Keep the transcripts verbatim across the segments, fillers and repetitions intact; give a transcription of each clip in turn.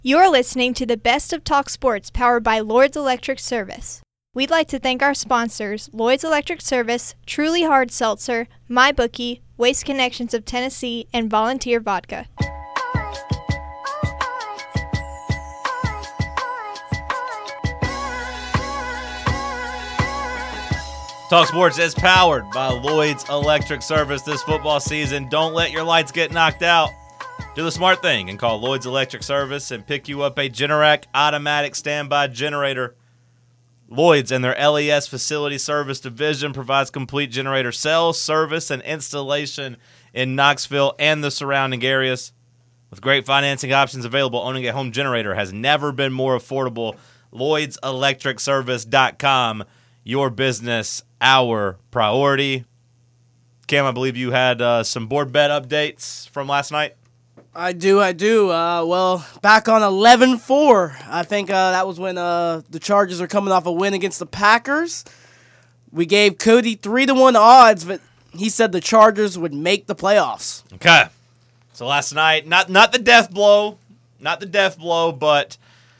You're listening to the Best of Talk Sports powered by Lloyd's Electric Service. We'd like to thank our sponsors, Lloyd's Electric Service, Truly Hard Seltzer, MyBookie, Waste Connections of Tennessee, and Volunteer Vodka. Talk Sports is powered by Lloyd's Electric Service this football season. Don't let your lights get knocked out. Do the smart thing and call Lloyd's Electric Service and pick you up a Generac automatic standby generator. Lloyd's and their L E S Facility Service Division provides complete generator sales, service, and installation in Knoxville and the surrounding areas. With great financing options available, owning a home generator has never been more affordable. Lloyds Electric Service dot com, your business, our priority. Cam, I believe you had uh, some board bet updates from last night. I do, I do. Uh, well, back on eleven four, I think uh, that was when uh, the Chargers are coming off a win against the Packers. We gave Cody three to one odds, but he said the Chargers would make the playoffs. Okay. So last night, not not the death blow, not the death blow, but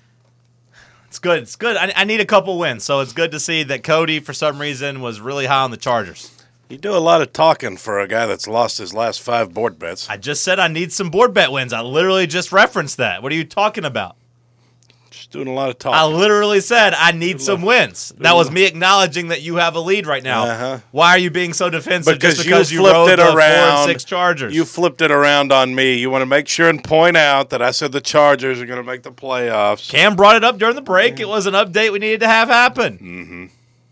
it's good. It's good. I, I need a couple wins, so it's good to see that Cody, for some reason, was really high on the Chargers. You do a lot of talking for a guy that's lost his last five board bets. I just said I need some board bet wins. I literally just referenced that. What are you talking about? Just doing a lot of talking. I literally said I need some wins. That was me acknowledging that you have a lead right now. Uh-huh. Why are you being so defensive because just because you, you rode flipped the it around. four and six Chargers? You flipped it around on me. You want to make sure and point out that I said the Chargers are going to make the playoffs. Cam brought it up during the break. It was an update we needed to have happen. Mm-hmm.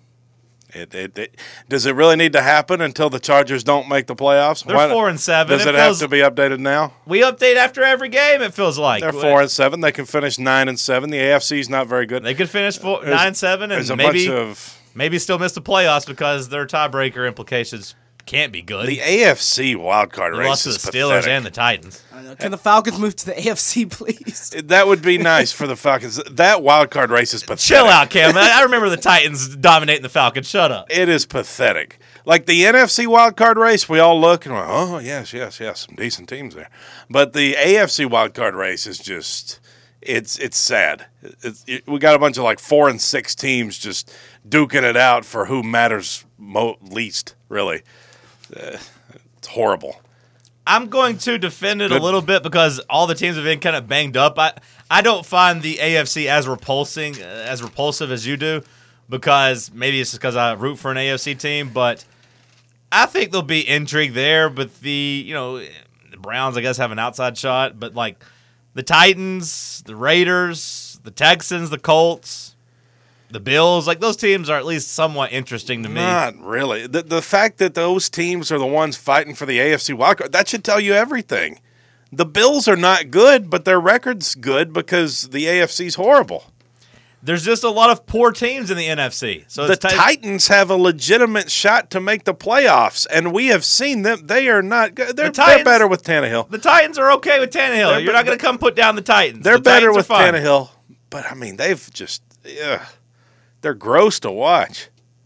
It, it, it, does it really need to happen until the Chargers don't make the playoffs? They're Why, four and seven. Does it, it, feels, have to be updated now? We update after every game. It feels like They're four and seven. They can finish nine and seven. The A F C is not very good. They could finish four, There's- nine and seven, and There's a maybe bunch of maybe still miss the playoffs because their tiebreaker implications can't be good. the A F C wildcard They race lost to is the Steelers pathetic. and the Titans. I know. Can the Falcons move to the A F C, please? That would be nice for the Falcons. That wild card race is pathetic. Chill out, Cam. I I remember the Titans dominating the Falcons. Shut up. It is pathetic. Like the N F C wild card race, we all look and we're, oh, yes, yes, yes, some decent teams there. But the A F C wild card race is just, it's it's sad. It's, it, we got a bunch of like four and six teams just duking it out for who matters mo- least, really. Uh, it's horrible. I'm going to defend it Good. a little bit because all the teams have been kind of banged up. I, I don't find the A F C as repulsing, uh, as repulsive as you do, because maybe it's just because I root for an A F C team, but I think there'll be intrigue there. But the, you know, the Browns, I guess, have an outside shot, but like the Titans, the Raiders, the Texans, the Colts, the Bills, like those teams are at least somewhat interesting to me. Not really. The, the fact that those teams are the ones fighting for the A F C wildcard, that should tell you everything. The Bills are not good, but their record's good because the A F C's horrible. There's just a lot of poor teams in the N F C. So The it's t- Titans have a legitimate shot to make the playoffs, and we have seen them. They are not good. They're, The Titans- they're better with Tannehill. The Titans are okay with Tannehill. They're- You're not going to come put down the Titans. They're The better Titans with are fine. Tannehill. But, I mean, they've just ugh, they're gross to watch.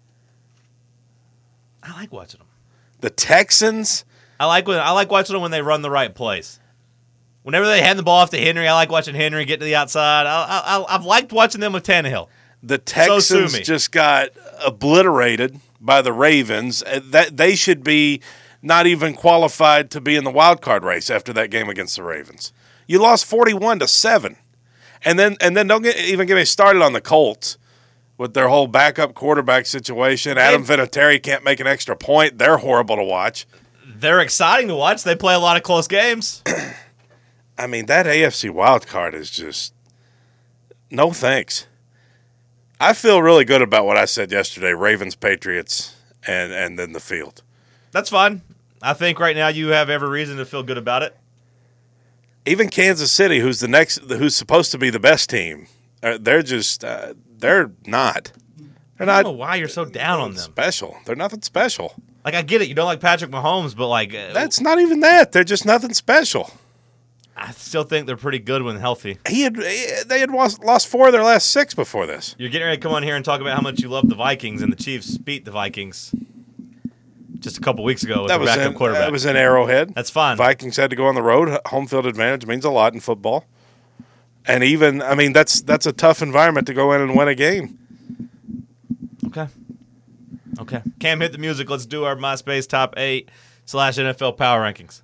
I like watching them. The Texans, I like when I like watching them when they run the right plays. Whenever they hand the ball off to Henry, I like watching Henry get to the outside. I, I, I've liked watching them with Tannehill. the sue Texans me. just got obliterated by the Ravens. Uh, That they should be not even qualified to be in the wild card race after that game against the Ravens. You lost forty-one to seven. And then and then don't get, even get me started on the Colts with their whole backup quarterback situation. Adam Vinatieri can't make an extra point. They're horrible to watch. They're exciting to watch. They play a lot of close games. I mean, that A F C wild card is just no thanks. I feel really good about what I said yesterday, Ravens, Patriots, and, and then the field. That's fine. I think right now you have every reason to feel good about it. Even Kansas City, who's the next, who's supposed to be the best team, uh, they're just uh, they're not. They're I not don't know why you're so down on them. special. They're nothing special. Like, I get it. You don't like Patrick Mahomes, but, like, uh, That's not even that. They're just nothing special. I still think they're pretty good when healthy. He had they had lost, lost four of their last six before this. You're getting ready to come on here and talk about how much you love the Vikings, and the Chiefs beat the Vikings just a couple weeks ago with That the was backup in, quarterback. that was in Arrowhead. That's fine. Vikings had to go on the road. Home field advantage means a lot in football. And even, I mean, that's that's a tough environment to go in and win a game. Okay. Okay. Cam, hit the music. Let's do our MySpace top eight slash N F L power rankings.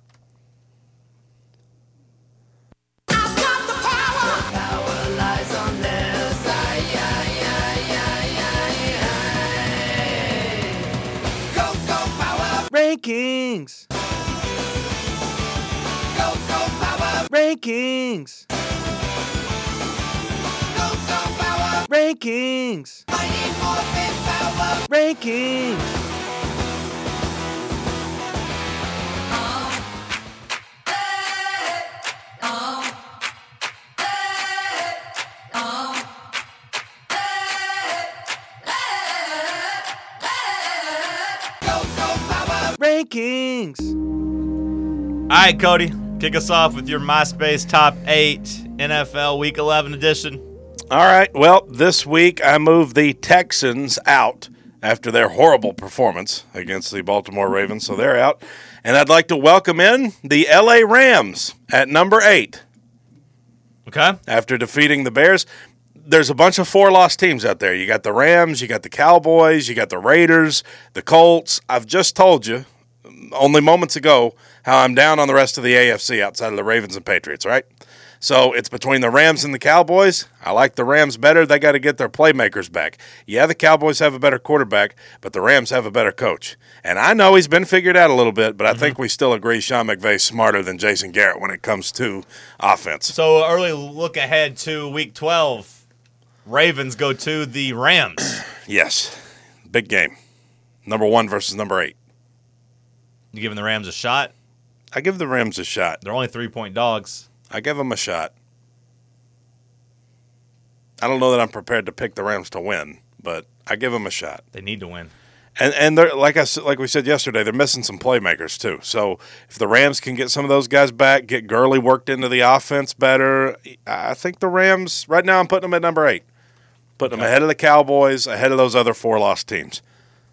Rankings. Go, go, power. Rankings. Go, go, power. Rankings. Power. Rankings. Rankings. All right, Cody, kick us off with your MySpace top eight N F L Week eleven edition. All right. Well, this week I moved the Texans out after their horrible performance against the Baltimore Ravens, so they're out. And I'd like to welcome in the L A Rams at number eight. Okay. After defeating the Bears. There's a bunch of four-loss teams out there. You got the Rams, you got the Cowboys, you got the Raiders, the Colts. I've just told you, only moments ago, how I'm down on the rest of the A F C outside of the Ravens and Patriots, right? So it's between the Rams and the Cowboys. I like the Rams better. They got to get their playmakers back. Yeah, the Cowboys have a better quarterback, but the Rams have a better coach. And I know he's been figured out a little bit, but I mm-hmm. think we still agree Sean McVay's smarter than Jason Garrett when it comes to offense. So early look ahead to Week twelve. Ravens go to the Rams. Yes. Big game. Number one versus number eight. You giving the Rams a shot? I give the Rams a shot. They're only three-point dogs. I give them a shot. I don't know that I'm prepared to pick the Rams to win, but I give them a shot. They need to win. And and they're like I like we said yesterday, they're missing some playmakers too. So if the Rams can get some of those guys back, get Gurley worked into the offense better, I think the Rams. Right now, I'm putting them at number eight, putting okay. them ahead of the Cowboys, ahead of those other four-loss teams.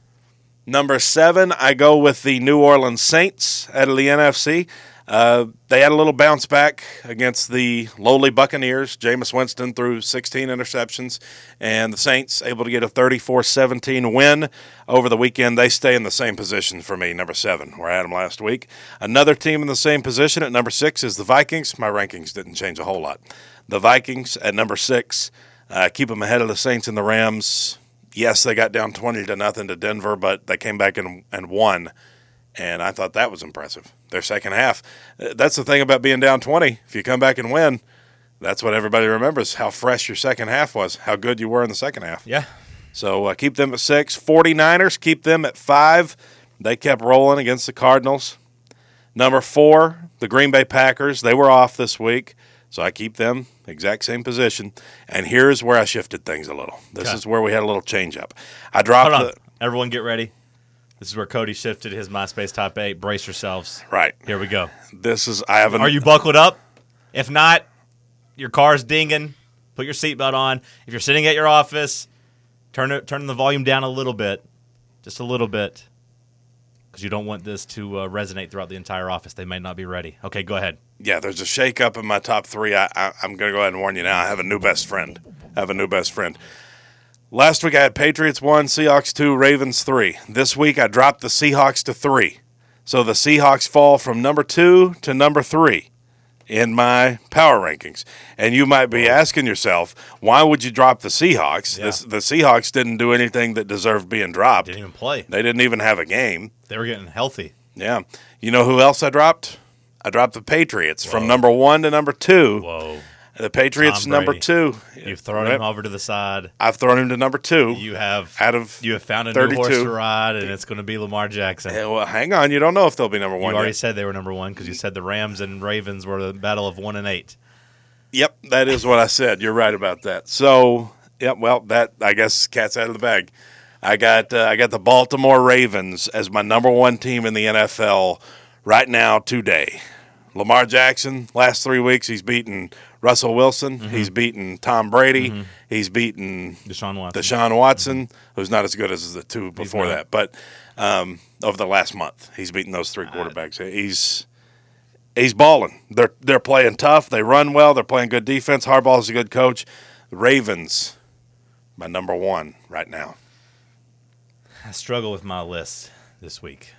Number seven, I go with the New Orleans Saints out of the N F C. Uh, they had a little bounce back against the lowly Buccaneers. Jameis Winston threw sixteen interceptions, and the Saints able to get a thirty-four seventeen win over the weekend. They stay in the same position for me, number seven, where I had them last week. Another team in the same position at number six is the Vikings. My rankings didn't change a whole lot. The Vikings at number six, uh, keep them ahead of the Saints and the Rams. Yes, they got down twenty to nothing to Denver, but they came back and, and won. And I thought that was impressive. Their second half. That's the thing about being down twenty. If you come back and win, that's what everybody remembers, how fresh your second half was, how good you were in the second half. Yeah. So uh, keep them at six. 49ers, keep them at five. They kept rolling against the Cardinals. Number four, the Green Bay Packers. They were off this week, so I keep them exact same position. And here's where I shifted things a little. This okay. is where we had a little change up. I dropped Hold on. the – Everyone get ready. This is where Cody shifted his MySpace top eight. Brace yourselves. Right. Here we go. This is I haven't. Are you buckled up? If not, your car's dinging. Put your seatbelt on. If you're sitting at your office, turn it, turn the volume down a little bit, just a little bit, because you don't want this to uh, resonate throughout the entire office. They may not be ready. Okay, go ahead. Yeah, there's a shake-up in my top three. I, I, I'm going to go ahead and warn you now. I have a new best friend. I have a new best friend. Last week I had Patriots one, Seahawks two, Ravens three. This week I dropped the Seahawks to three. So the Seahawks fall from number two to number three in my power rankings. And you might be asking yourself, why would you drop the Seahawks? Yeah. The, the Seahawks didn't do anything that deserved being dropped. Didn't even play. They didn't even have a game. They were getting healthy. Yeah. You know who else I dropped? I dropped the Patriots Whoa. from number one to number two. Whoa. The Patriots number two. You've thrown right. him over to the side. I've thrown him to number two. You have out of you have found a thirty-two. New horse to ride, and it's going to be Lamar Jackson. Yeah, well, hang on, you don't know if they'll be number one. You already yet. said they were number one because you said the Rams and Ravens were the battle of one and eight. Yep, that is what I said. You're right about that. So, yep. Well, that I guess cat's out of the bag. I got uh, I got the Baltimore Ravens as my number one team in the N F L right now today. Lamar Jackson, last three weeks, he's beaten Russell Wilson. Mm-hmm. He's beaten Tom Brady. Mm-hmm. He's beaten Deshaun Watson, Deshaun Watson mm-hmm. who's not as good as the two before that. But um, over the last month, he's beaten those three quarterbacks. Uh, he's he's balling. They're they're playing tough. They run well. They're playing good defense. Harbaugh's a good coach. The Ravens, my number one right now. I struggle with my list this week.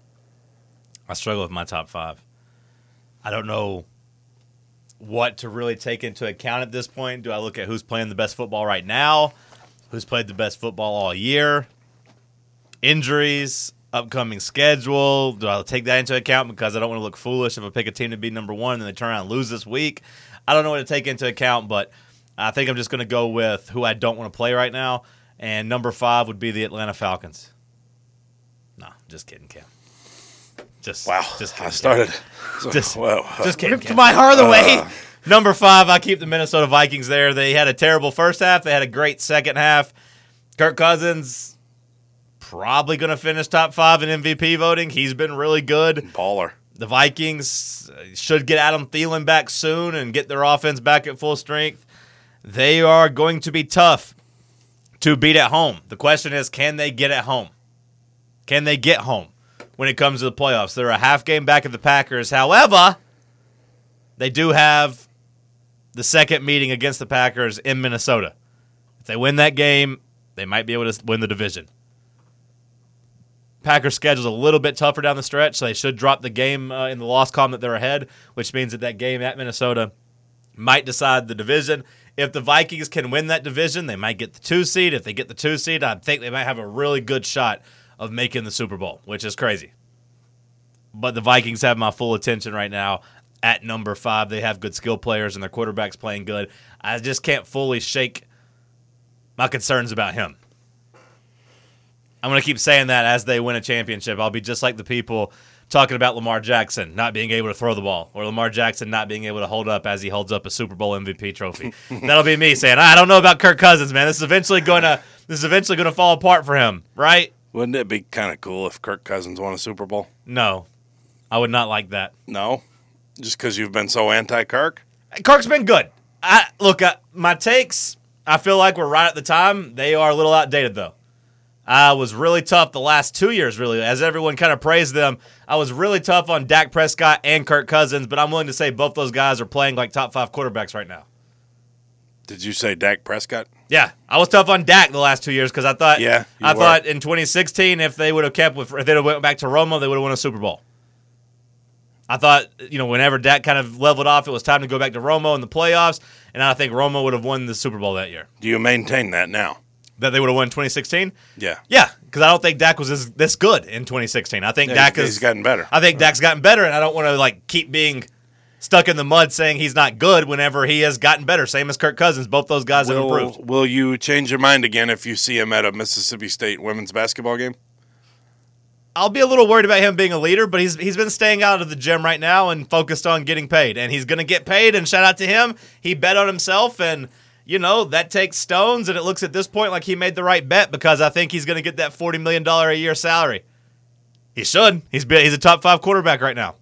I struggle with my top five. I don't know what to really take into account at this point. Do I look at who's playing the best football right now? Who's played the best football all year? Injuries, upcoming schedule. Do I take that into account because I don't want to look foolish if I pick a team to be number one and then they turn around and lose this week? I don't know what to take into account, but I think I'm just going to go with who I don't want to play right now. And number five would be the Atlanta Falcons. No, just kidding, Cam. Just Wow. Just kidding, I started. Cam. Just, well, just kidding, Ripped Cam. my heart away. Uh, Number five, I keep the Minnesota Vikings there. They had a terrible first half. They had a great second half. Kirk Cousins probably going to finish top five in M V P voting. He's been really good. baller. The Vikings should get Adam Thielen back soon and get their offense back at full strength. They are going to be tough to beat at home. The question is, can they get at home? Can they get home when it comes to the playoffs? They're a half game back of the Packers. However, they do have the second meeting against the Packers in Minnesota. If they win that game, they might be able to win the division. Packers' schedule's a little bit tougher down the stretch, so they should drop the game uh, in the loss column that they're ahead, which means that that game at Minnesota might decide the division. If the Vikings can win that division, they might get the two seed. If they get the two seed, I think they might have a really good shot of making the Super Bowl, which is crazy. But the Vikings have my full attention right now at number five. They have good skill players, and their quarterback's playing good. I just can't fully shake my concerns about him. I'm going to keep saying that as they win a championship. I'll be just like the people talking about Lamar Jackson not being able to throw the ball, or Lamar Jackson not being able to hold up as he holds up a Super Bowl M V P trophy. That'll be me saying, I don't know about Kirk Cousins, man. This is eventually going to this is eventually going to fall apart for him, right? Wouldn't it be kind of cool if Kirk Cousins won a Super Bowl? No, I would not like that. No, just because you've been so anti-Kirk? Kirk's been good. I look, uh, my takes, I feel like we're right at the time. They are a little outdated, though. I was really tough the last two years, really. As everyone kind of praised them, I was really tough on Dak Prescott and Kirk Cousins, but I'm willing to say both those guys are playing like top five quarterbacks right now. Did you say Dak Prescott? Yeah, I was tough on Dak the last two years because I thought, Yeah, you I were. thought in twenty sixteen if they would have kept with, if they went back to Romo, they would have won a Super Bowl. I thought, you know, whenever Dak kind of leveled off, it was time to go back to Romo in the playoffs, and I think Romo would have won the Super Bowl that year. Do you maintain that now? That they would have won in twenty sixteen? Yeah. Yeah, because I don't think Dak was this, this good in twenty sixteen. I think Yeah, Dak he's, is. he's gotten better. I think Dak's gotten better, and I don't want to like keep being stuck in the mud saying he's not good whenever he has gotten better. Same as Kirk Cousins. Both those guys have will, improved. will you change your mind again if you see him at a Mississippi State women's basketball game? I'll be a little worried about him being a leader, but he's he's been staying out of the gym right now and focused on getting paid. And he's going to get paid, and shout out to him. He bet on himself, and, you know, that takes stones, and it looks at this point like he made the right bet because I think he's going to get that forty million dollars a year salary. He should. He's been, he's a top five quarterback right now.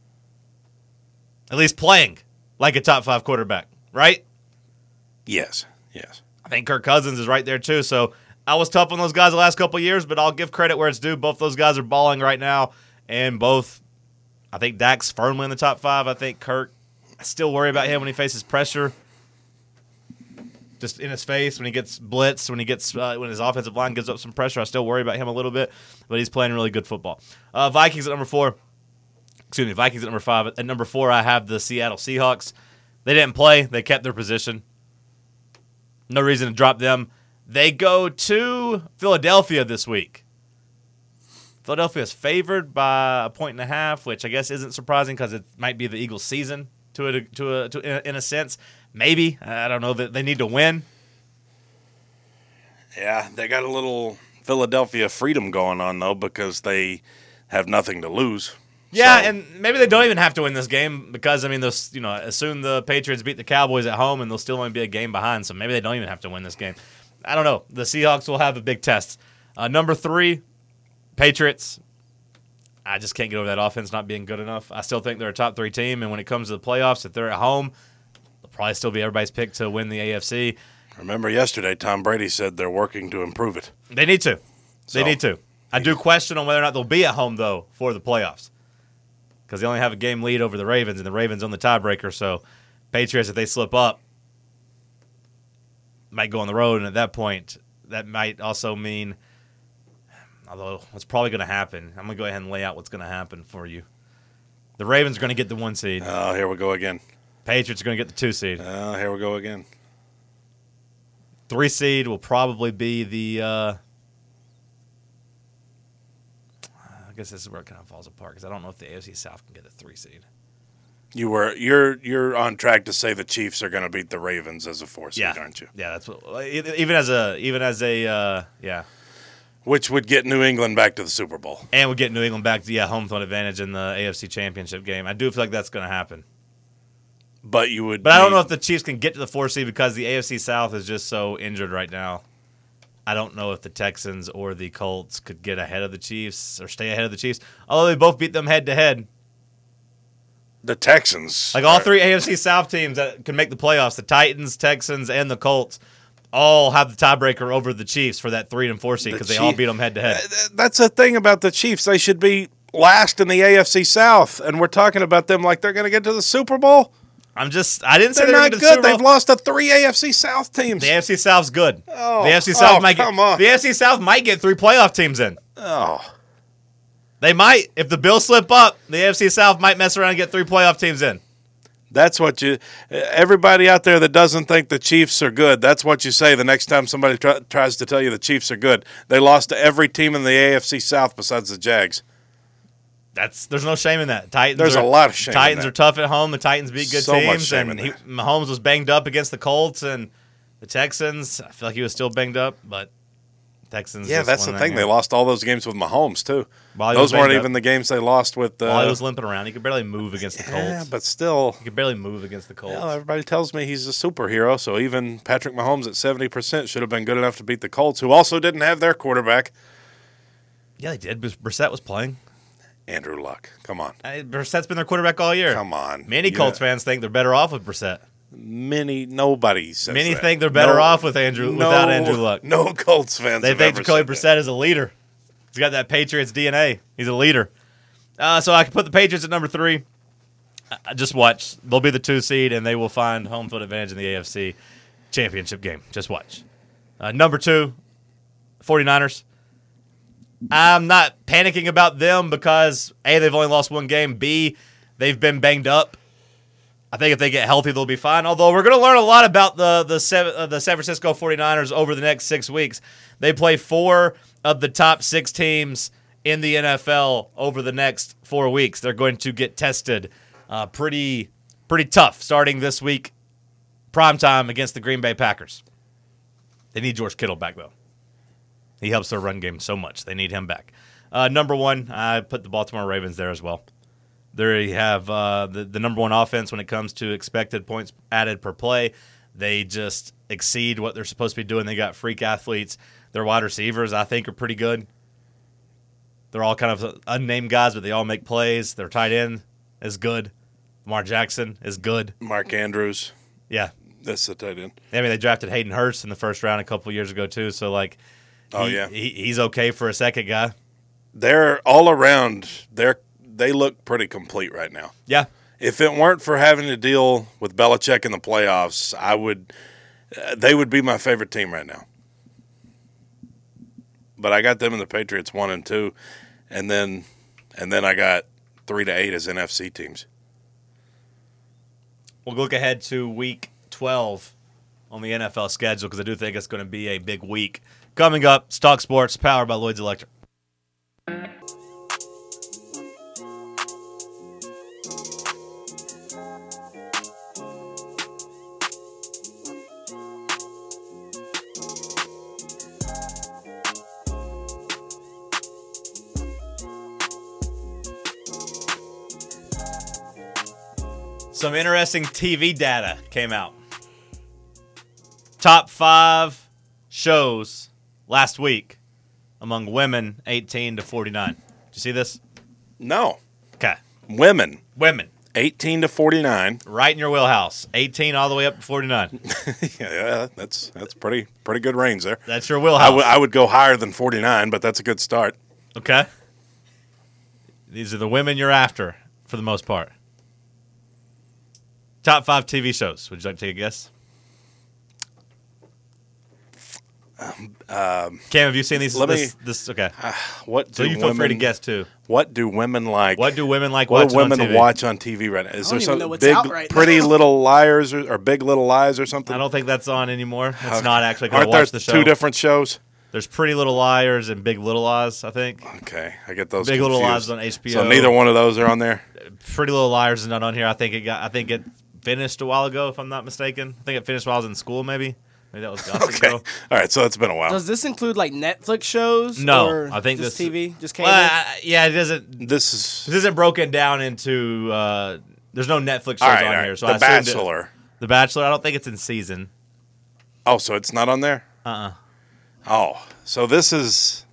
At least playing like a top five quarterback, right? Yes. Yes. I think Kirk Cousins is right there too. So I was tough on those guys the last couple of years, but I'll give credit where it's due. Both those guys are balling right now, and both, I think Dak's firmly in the top five. I think Kirk, I still worry about him when he faces pressure, just in his face when he gets blitzed, when he gets uh, when his offensive line gives up some pressure. I still worry about him a little bit, but he's playing really good football. Uh, Vikings at number four. Excuse me, Vikings at number five. At number four, I have the Seattle Seahawks. They didn't play. They kept their position. No reason to drop them. They go to Philadelphia this week. Philadelphia is favored by a point and a half, which I guess isn't surprising because it might be the Eagles' season to a, to a, to in a sense. Maybe. I don't know that they need to win. Yeah, they got a little Philadelphia freedom going on, though, because they have nothing to lose. Yeah, So- and maybe they don't even have to win this game because, I mean, those, you know, assume the Patriots beat the Cowboys at home and they'll still only be a game behind, so maybe they don't even have to win this game. I don't know. The Seahawks will have a big test. Uh, number three, Patriots. I just can't get over that offense not being good enough. I still think they're a top three team, and when it comes to the playoffs, if they're at home, they'll probably still be everybody's pick to win the A F C. Remember yesterday, Tom Brady said they're working to improve it. They need to. They So- need to. I do question on whether or not they'll be at home, though, for the playoffs. because they only have a game lead over the Ravens, and the Ravens on the tiebreaker. So Patriots, if they slip up, might go on the road, and at that point, that might also mean, although what's probably going to happen, I'm going to go ahead and lay out what's going to happen for you. The Ravens are going to get the one seed. Oh, here we go again. Patriots are going to get the two seed. Oh, here we go again. Three seed will probably be the. Uh, I guess this is where it kind of falls apart because I don't know if the A F C South can get a three seed. You were you're you're on track to say the Chiefs are going to beat the Ravens as a four seed, Yeah, aren't you? Yeah, that's what. Even as a even as a uh, yeah, Which would get New England back to the Super Bowl. and would get New England back to yeah home field advantage in the A F C Championship game. I do feel like that's going to happen. But you would. But I don't need- know if the Chiefs can get to the four seed because the A F C South is just so injured right now. I don't know if the Texans or the Colts could get ahead of the Chiefs or stay ahead of the Chiefs. Although they both beat them head to head. the Texans. Like all are- three A F C South teams that can make the playoffs, the Titans, Texans, and the Colts, all have the tiebreaker over the Chiefs for that three and four seed The because they all Chief- beat them head to head. Uh, That's the thing about the Chiefs. They should be last in the A F C South, and we're talking about them like they're going to get to the Super Bowl. I'm just, I didn't say They're they were not going to the good. Super Bowl. They've lost to three A F C South teams. The A F C South's good. Oh, the A F C South oh, might come get, on. The A F C South might get three playoff teams in. Oh, They might. If the Bills slip up, the A F C South might mess around and get three playoff teams in. that's what you. Everybody out there that doesn't think the Chiefs are good, that's what you say the next time somebody try, tries to tell you the Chiefs are good. They lost to every team in the A F C South besides the Jags. That's there's no shame in that. Titans. There's are, a lot of shame in Titans that. are tough at home. The Titans beat good So much teams, shame and in he, that. Mahomes was banged up against the Colts and the Texans. I feel like he was still banged up, but Texans. Yeah, just that's the won that thing. They game. lost all those games with Mahomes too. While he Those was weren't banged even up. the games they lost with. Uh, While he was limping around, he could barely move against the Colts. yeah, but still, he could barely move against the Colts. well, everybody tells me he's a superhero. So even Patrick Mahomes at seventy percent should have been good enough to beat the Colts, who also didn't have their quarterback, yeah, they did. Brissett was playing. Andrew Luck. Come on, I, Brissett's been their quarterback all year. come on. Many You Colts know, fans think they're better off with Brissett. Many nobody says Many that. think they're better No- off with Andrew no- without Andrew Luck. No Colts fans. They have think ever Jacoby said that. Brissett is a leader. He's got that Patriots D N A. He's a leader. Uh, so I can put the Patriots at number three. I just watch. They'll be the two seed, and they will find home field advantage in the A F C Championship game. Just watch. Uh, number two, 49ers. I'm not panicking about them because, A, they've only lost one game. B, they've been banged up. I think if they get healthy, they'll be fine. Although we're going to learn a lot about the the, San, uh, the San Francisco 49ers over the next six weeks. They play four of the top six teams in the N F L over the next four weeks. They're going to get tested uh, pretty pretty tough starting this week, primetime against the Green Bay Packers. They need George Kittle back, though. He helps their run game so much. They need him back. Uh, number one, I put the Baltimore Ravens there as well. They have uh, the, the number one offense when it comes to expected points added per play. They just exceed what they're supposed to be doing. They got freak athletes. Their wide receivers, I think, are pretty good. They're all kind of unnamed guys, but they all make plays. Their tight end is good. Lamar Jackson is good. Mark Andrews. Yeah. That's the tight end. I mean, they drafted Hayden Hurst in the first round a couple years ago, too. So, like, Oh, he- yeah. he, he's okay for a second guy. They're all around. They're they look pretty complete right now. Yeah. If it weren't for having to deal with Belichick in the playoffs, I would. Uh, they would be my favorite team right now. But I got them in the Patriots one and two, and then and then I got three to eight as N F C teams. We'll look ahead to week twelve on the N F L schedule because I do think it's going to be a big week. Coming up, Stock Sports, powered by Lloyd's Electric. Some interesting T V data came out. Top five shows last week among women eighteen to forty-nine. Did you see this? No, Okay. women Women, eighteen to forty-nine. right in your wheelhouse. eighteen all the way up to forty-nine. Yeah, that's that's pretty pretty good range there. That's your I wheelhouse. would I would go higher than forty-nine, but that's a good start. Okay. These are the women you're after. for the most part. Top five T V shows. Would you like to take a guess? Um, Cam, have you seen these? let this, me- this okay. What So do you feel women, free to guess too. What do women like? What do women like What do watching women on T V? watch on T V right now? Is I don't there even know some what's big, out right Pretty now. Little Liars or, or Big Little Lies or something? I don't think that's on anymore. It's Okay. not actually because I Aren't there watched the show. two different shows? There's Pretty Little Liars and Big Little Lies, I think. Okay, I get those. Big Little confused. Lies on H B O. So neither one of those are on there. Pretty Little Liars is not on here. I think it got. I think it finished a while ago, if I'm not mistaken. I think it finished while I was in school, maybe. Maybe that was Gossip Okay, Girl. all right. So it's been a while. Does this include like Netflix shows? No, or I think just this- T V, just cable. Well, I- yeah, it doesn't. This is This isn't broken down into. Uh, there's no Netflix shows all right. on all right. here, so the I assumed it- Bachelor. the Bachelor. I don't think it's in season. Oh, so it's not on there. Uh. uh Oh, so this is.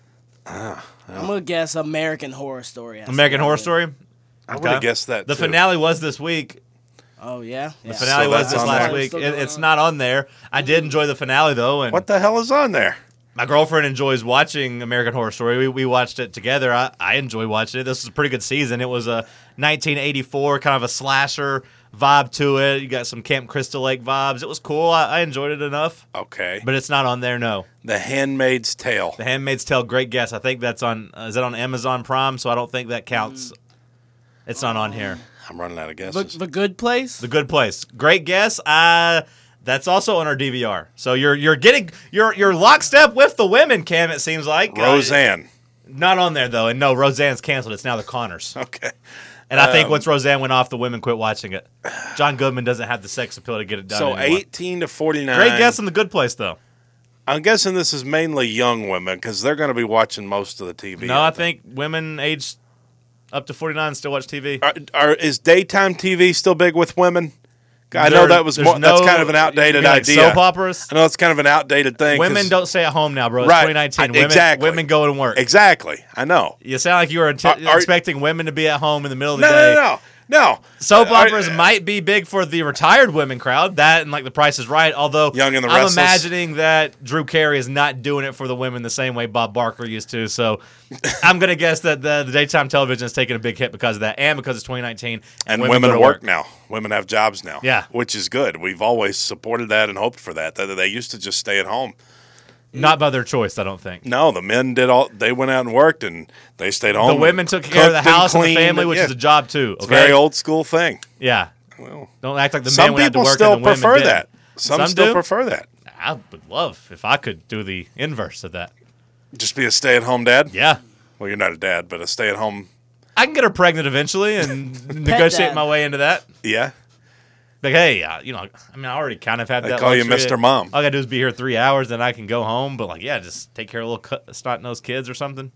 I'm gonna guess American Horror Story. has American to be Horror on it. Story. I would have Okay. guessed that. The too. finale was this week. Oh yeah, yeah. The finale So was that's this on last there. week. Still It, going it's on. not on there. I did enjoy the finale though, and What the hell is on there? my girlfriend enjoys watching American Horror Story. We, we watched it together. I, I enjoy watching it. This was a pretty good season. It was a nineteen eighty-four kind of a slasher vibe to it. You got some Camp Crystal Lake vibes. It was cool. I, I enjoyed it enough, Okay. but it's not on there. No, The Handmaid's Tale. The Handmaid's Tale. Great guess. I think that's on. Uh, is that on Amazon Prime? So I don't think that counts. It's not on here. I'm running out of The, guesses. the Good Place. The Good Place. Great guess. Uh that's also on our D V R. So you're you're getting you're you're lockstep with the women, Cam. It seems like Uh, Roseanne. not on there though, and no, Roseanne's canceled. It's now the Connors. Okay. And I think Um, once Roseanne went off, the women quit watching it. John Goodman doesn't have the sex appeal to get it done. So anymore. eighteen to forty-nine. Great guess on The Good Place though. I'm guessing this is mainly young women because they're going to be watching most of the T V. No, I think women aged up to forty-nine still watch T V. Are, are, is daytime T V still big with women? I know There- that was there's more, that's no- kind of an outdated you mean like idea. Soap operas. I know it's kind of an outdated thing. 'cause- Women don't stay at home now, bro. It's Right. twenty nineteen. I- Women, exactly. women go to work. Exactly. I know. You sound like you were ante- Are- are- expecting women to be at home in the middle of the No, day. no, no, no. Soap Are- operas might be big for the retired women crowd. That and like The Price is Right. Although Young and the I'm Restless. imagining that Drew Carey is not doing it for the women the same way Bob Barker used to. So I'm gonna guess that the, the daytime television is taking a big hit because of that, and because it's twenty nineteen And women, women, go to work now. Women have jobs now. Yeah. Which is good. We've always supported that and hoped for that. That they used to just stay at home. Not by their choice, I don't think. No, the men did all. They went out and worked, and they stayed home. The and women took care of the cooked and house and the cleaned family, and- which yeah. is a job too. It's Okay? a very old school thing. Yeah. Well, Don't act like the men some went out to people work still and the women prefer did. that. Some, Some still do? prefer that. I would love if I could do the inverse of that. Just be a stay-at-home dad. Yeah. Well, you're not a dad, but a stay-at-home. I can get her pregnant eventually and negotiate dad. my way into that. Yeah. Like, hey, uh, you know, I mean, I already kind of had They that. call you luxury. Mister Mom. All I gotta do is be here three hours, then I can go home. But like, yeah, just take care of little snot nosed kids or something.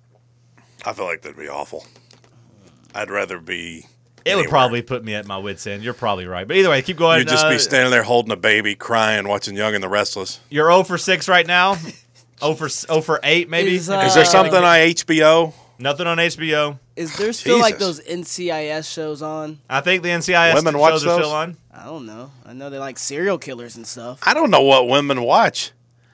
I feel like that'd be awful. I'd rather be. It would anywhere. probably put me at my wits' end. You're probably right. But either way, keep going. You'd just Uh, be standing there holding a baby, crying, watching Young and the Restless. You're zero for six right now. zero for zero for eight, maybe. Is, uh, Is there something on H B O? Nothing on H B O. Is there still like Jesus. those N C I S shows on? I think the N C I S Women shows watch are those? still on. I don't know. I know they like serial killers and stuff. I don't know what women watch.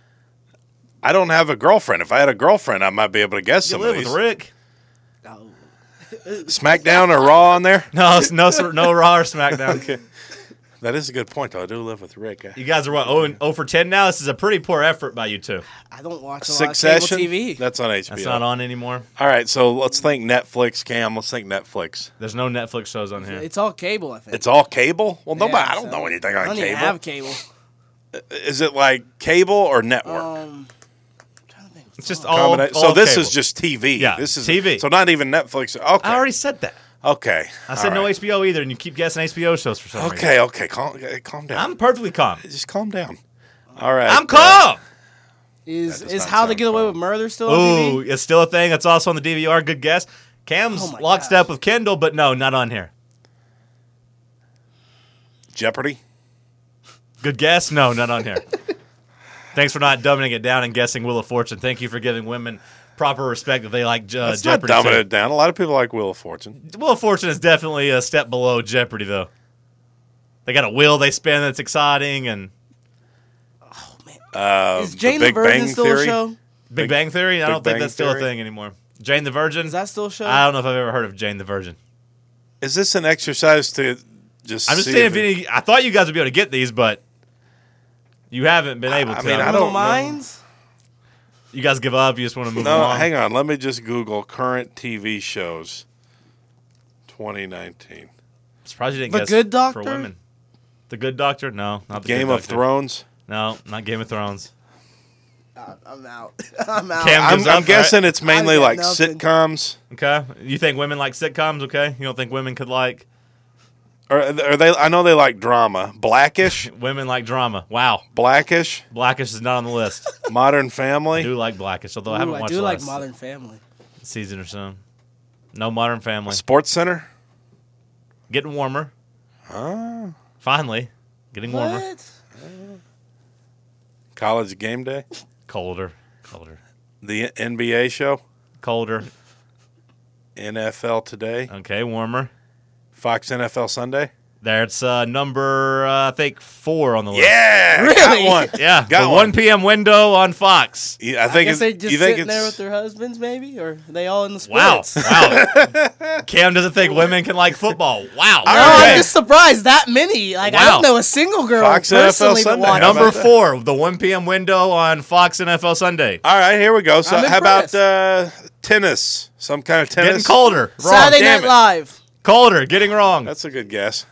I don't have a girlfriend. If I had a girlfriend, I might be able to guess You some live of with these. Rick. Oh. SmackDown or Raw on there? No, no, no Raw or SmackDown. Okay. That is a good point, though. I do live with Rick. You guys are what, zero for ten now? This is a pretty poor effort by you two. I don't watch a lot of Succession? cable T V. That's on H B O. That's not on anymore. All right, so let's think Netflix, Cam. Let's think Netflix. There's no Netflix shows on here. It's all cable, I think. It's all cable? Well, nobody. Yeah, I don't so- know anything I on don't cable. even have cable. Is it like cable or network? Um, I'm trying to think. It's just all, Combina- all so this cable. is just T V. Yeah, this is T V. So not even Netflix. Okay. I already said that. Okay. I said All no right. H B O either, and you keep guessing H B O shows for some reason. Okay, okay. Calm, okay, calm down. I'm perfectly calm. Just calm down. All right. I'm uh, calm. Is That does is not How to sound Get Away calm. with Murder still on Ooh, T V? it's still a thing. That's also on the D V R. Good guess. Cam's Oh my lockstep gosh. with Kendall, but no, not on here. Jeopardy. Good guess. No, not on here. Thanks for not dumbing it down and guessing Wheel of Fortune. Thank you for giving women proper respect that they like uh, That's not Jeopardy. dumbing too. it down. A lot of people like Wheel of Fortune. Wheel of Fortune is definitely a step below Jeopardy, though. They got a wheel they spin that's exciting, and Uh, Is Jane the the, Big Virgin Bang still Theory. a show? Big, Big- Bang Theory. I Big don't think Bang that's still a Theory? thing anymore. Jane the Virgin. Is that still a show? I don't know if I've ever heard of Jane the Virgin. Is this an exercise to just? I'm just see saying, if if any, I thought you guys would be able to get these, but you haven't been able I to. mean, I Little don't know. minds. You guys give up. You just want to move No, along. hang on. Let me just Google current T V shows. twenty nineteen. I'm surprised you didn't The guess Good Doctor? for women. The Good Doctor? No, not the Game Good of Doctor. Thrones. No, not Game of Thrones. Uh, I'm out. I'm out. Cam- I'm, gives I'm up, guessing right? it's mainly I got like nothing. sitcoms. Okay, you think women like sitcoms? Okay, you don't think women could like Or are they? I know they like drama. Blackish. women like drama? Wow, Blackish. Blackish is not on the list. Modern I Family. do like Blackish, although I Ooh, haven't I watched do the like last Modern Family. season or so. No Modern Family. Sports Center. Getting warmer. Ah. Finally, getting warmer. What? College Game Day. Colder, colder, The N B A show. colder. N F L Today. Okay, warmer. Fox N F L Sunday. There's uh, number uh, I think four on the list. Yeah, Really? got one. Yeah, Got the one. one p.m. window on Fox. Yeah, I I think guess it's, they just you think sitting it's there with their husbands, maybe, or are they all in the Wow, sports? wow. Cam doesn't think women can like football. Wow. No, right. I'm just surprised that many. Like I Wow. don't know a single girl Fox N F L personally that Sunday. watches. How Number about that? four, the one p.m. window on Fox N F L Sunday. All right, here we go. So, I'm how about impressed. uh, tennis? Some kind of tennis. Getting colder. Wrong. Saturday damn Night it. Live. Colder. Getting wrong. That's a good guess.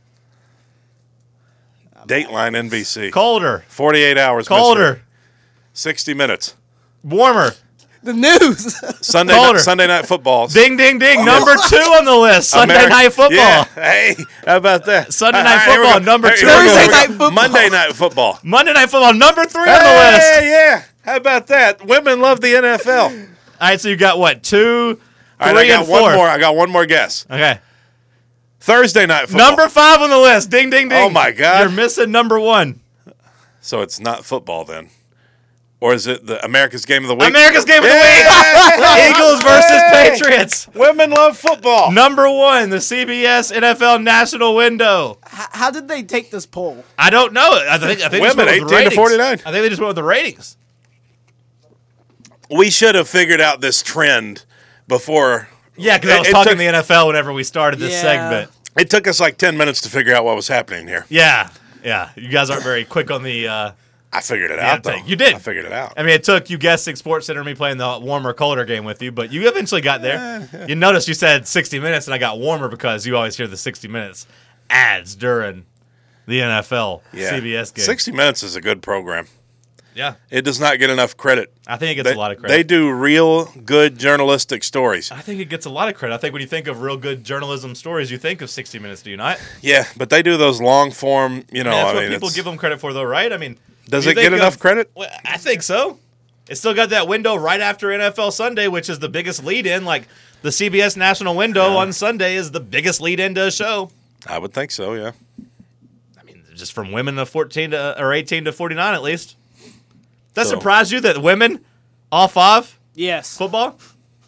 Dateline N B C. Colder. forty-eight hours. Colder. mystery. sixty minutes. Warmer. The news. Sunday Colder. night, Sunday night football. Ding, ding, ding. Number two on the list. Sunday Ameri- Night Football. Yeah. Hey, how about that? Sunday All Night here we Football, go. number Here- two. here we go, Thursday here we go. Night Football. Monday Night Football. Monday Night Football, number three on the Hey, list. yeah. How about that? Women love the N F L. All All right, so you got what? Two, right, three, I got and four. one more. I got one more guess. Okay. Thursday Night Football. Number five on the list. Ding, ding, ding. Oh, my God. You're missing number one. So it's not football then. Or is it the America's Game of the Week? America's Game of the Yeah! Week. Eagles versus Hey! Patriots. Women love football. Number one, the C B S N F L National Window. H- How did they take this poll? I don't know. I think I think they just Women, went with the eighteen to ratings. forty-nine. I think they just went with the ratings. We should have figured out this trend before. Yeah, because I It- was it talking took- the N F L whenever we started this Yeah. segment. It took us like ten minutes to figure out what was happening here. Yeah, yeah. You guys aren't very quick on the. Uh, I figured it Yeah, out, though. take- you did. I figured it out. I mean, it took you guessing Sports Center and me playing the warmer, colder game with you, but you eventually got there. You noticed you said sixty minutes, and I got warmer because you always hear the sixty minutes ads during the N F L Yeah. C B S game. sixty Minutes is a good program. Yeah, It does not get enough credit. I think it gets They, a lot of they credit. do real good journalistic stories. I think it gets a lot of credit. I think when you think of real good journalism stories, you think of sixty minutes, do you not? Yeah, but they do those long form, you know, I mean, that's I what mean, people it's- give them credit for, though, right? I mean, does you it get think enough of- credit? Well, I think so. It's still got that window right after N F L Sunday, which is the biggest lead-in. Like the C B S national window on Sunday is the biggest lead-in to a show. I would think so, yeah. I mean, just from women to fourteen to or eighteen to forty-nine, at least. That So- surprised you that women all five Yes. football?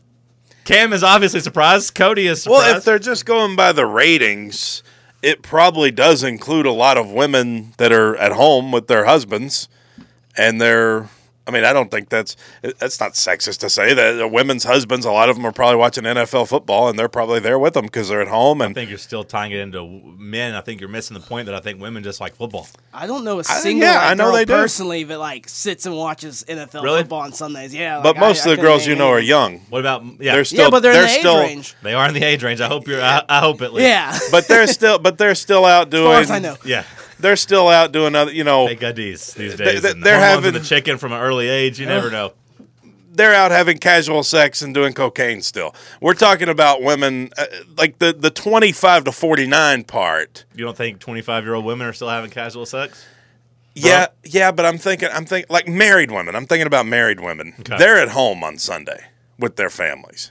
Cam is obviously surprised. Cody is surprised. Well, if they're just going by the ratings, it probably does include a lot of women that are at home with their husbands, and they're. I mean, I don't think that's that's not sexist to say that the women's husbands. A lot of them are probably watching N F L football, and they're probably there with them because they're at home. I And think you're still tying it into men. I think you're missing the point that I think women just like football. I don't know a I- single yeah, like, I know girl they do. personally that like sits and watches N F L Really? football on Sundays. Yeah, but like, most I- I of the couldn't girls you name know are any. young. What about yeah? They're still Yeah, but they're, in the age still range. They are in the age range. I hope you're. I, I hope at least. Yeah, but they're still but they're still out doing. as far as I know. Yeah. They're still out doing other. You know, They got these these They- days. they- and they're hormones in having- the chicken from an early age. You never know. they're out having casual sex and doing cocaine still. We're talking about women uh, like the the twenty-five to forty-nine part. You don't think twenty-five year old women are still having casual sex? Yeah, yeah, but I'm thinking I'm thinking like married women. I'm thinking about married women. Okay. They're at home on Sunday with their families.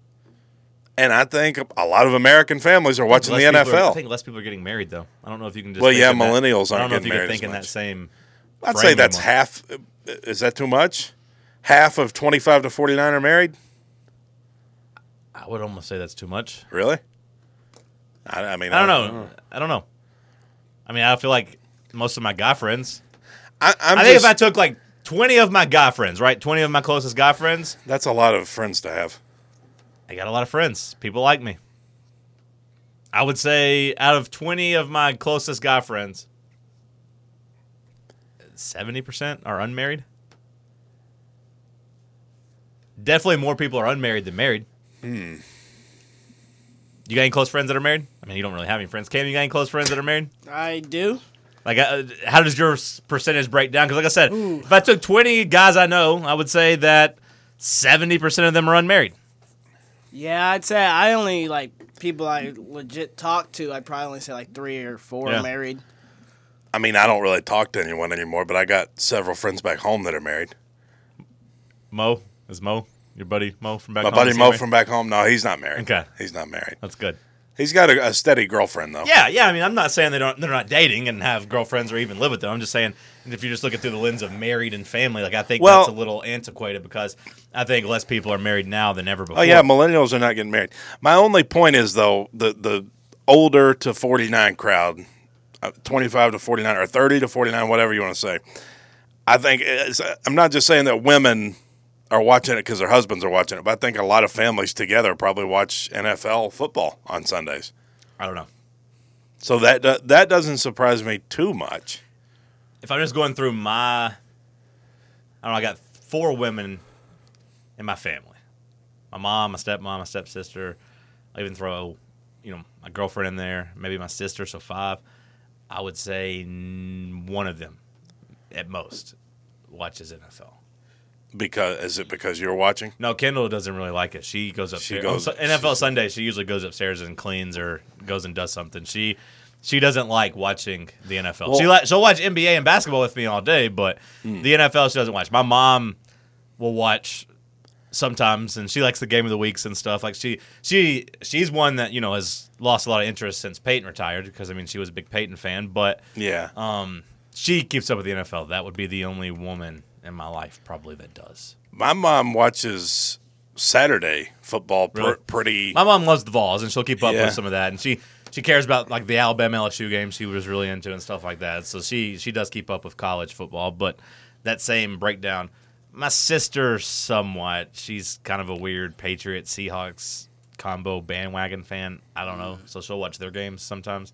And I think a lot of American families are watching Less the N F people are- I L. think less people are getting married though. I don't know if you can just. Well, think yeah, in that- millennials I aren't don't know if getting you can married think as in that much. same. I'd frame say that's anymore. half. Is that too much? Half of twenty-five to forty-nine are married? I would almost say that's too much. Really? I, I mean, I don't know. I don't know. I mean, I feel like most of my guy friends. I, I'm I think just, if I took like twenty of my guy friends, right, twenty of my closest guy friends, that's a lot of friends to have. I got a lot of friends. People like me. I would say out of twenty of my closest guy friends, seventy percent are unmarried. Definitely more people are unmarried than married. Hmm. You got any close friends that are married? I mean, you don't really have any friends. Cam, you got any close friends that are married? I do. Like, uh, how does your percentage break down? Because, like I said, Ooh. if I took twenty guys I know, I would say that seventy percent of them are unmarried. Yeah, I'd say I only, like, people I legit talk to, I'd probably only say, like, three or four Yeah. are married. I mean, I don't really talk to anyone anymore, but I got several friends back home that are married. Mo? Is Mo your buddy Mo from back My home? buddy Is he Mo married? from back home, no, he's not married. Okay. He's not married. That's good. He's got a, a steady girlfriend, though. Yeah, yeah. I mean, I'm not saying they don't, they're not dating and have girlfriends or even live with them. I'm just saying if you're just looking through the lens of married and family, like I think Well- that's a little antiquated because I think less people are married now than ever before. Oh, yeah, millennials are not getting married. My only point is, though, the, the older to forty-nine crowd, uh, twenty-five to forty-nine or thirty to forty-nine, whatever you want to say, I think it's, I'm not just saying that women are watching it because their husbands are watching it, but I think a lot of families together probably watch N F L football on Sundays. I don't know. So that do- that doesn't surprise me too much. If I'm just going through my, I don't know, I got four women in my family. My mom, my stepmom, my stepsister. I even throw, you know, my girlfriend in there, maybe my sister, so five. I would say n- one of them, at most, watches N F L. Because is it because you're watching? No, Kendall doesn't really like it. She goes upstairs. goes- On N F L Sunday, she usually goes upstairs and cleans or goes and does something. She she doesn't like watching the N F L. Well- she li- she'll watch N B A and basketball with me all day, but the N F L she doesn't watch. My mom will watch sometimes, and she likes the game of the weeks and stuff. Like she she she's one that you know has lost a lot of interest since Peyton retired because I mean she was a big Peyton fan, but Yeah. um she keeps up with the N F L. That would be the only woman in my life probably that does. My mom watches Saturday football pr- Really? pretty. My mom loves the Vols, and she'll keep up Yeah. with some of that. And she, she cares about like the Alabama L S U games she was really into and stuff like that. So she she does keep up with college football. But that same breakdown, my sister somewhat. She's kind of a weird Patriot Seahawks combo bandwagon fan. I don't know. So she'll watch their games sometimes.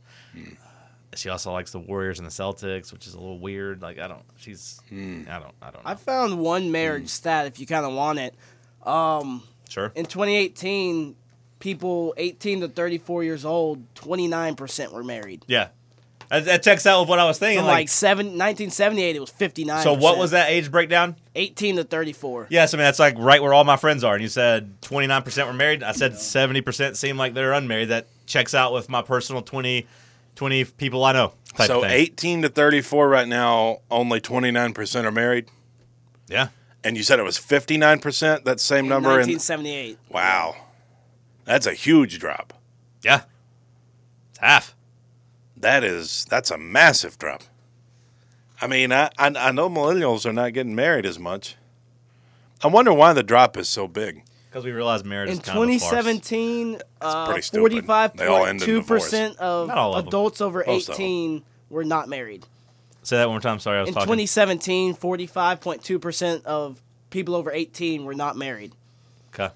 She also likes the Warriors and the Celtics, which is a little weird. Like I don't. She's. I don't. I don't know. I found one marriage stat if you kind of want it. Um, Sure. in twenty eighteen, people eighteen to thirty-four years old, twenty-nine percent were married. Yeah. That, that checks out with what I was thinking. From Like, like seven, nineteen seventy-eight, it was fifty-nine so percent. what was that age breakdown? eighteen to thirty-four. Yes, I mean, that's like right where all my friends are. And you said twenty-nine percent were married. I said seventy percent seem like they're unmarried. That checks out with my personal twenty, twenty people I know type so of thing. eighteen to thirty-four right now, only twenty-nine percent are married. Yeah. And you said it was fifty-nine percent, that same In number? nineteen in seventy-eight. Wow. That's a huge drop. Yeah. It's half. That is, that's a massive drop. I mean, I, I, I know millennials are not getting married as much. I wonder why the drop is so big. Because we realize marriage In is kind of a farce. twenty seventeen, uh, pretty stupid. forty-five They all point end in two percent divorce. of Not all of them. adults over Most of them. eighteen were not married. Say that one more time. Sorry, I was In talking. twenty seventeen, forty-five point two percent of people over eighteen were not married. Okay.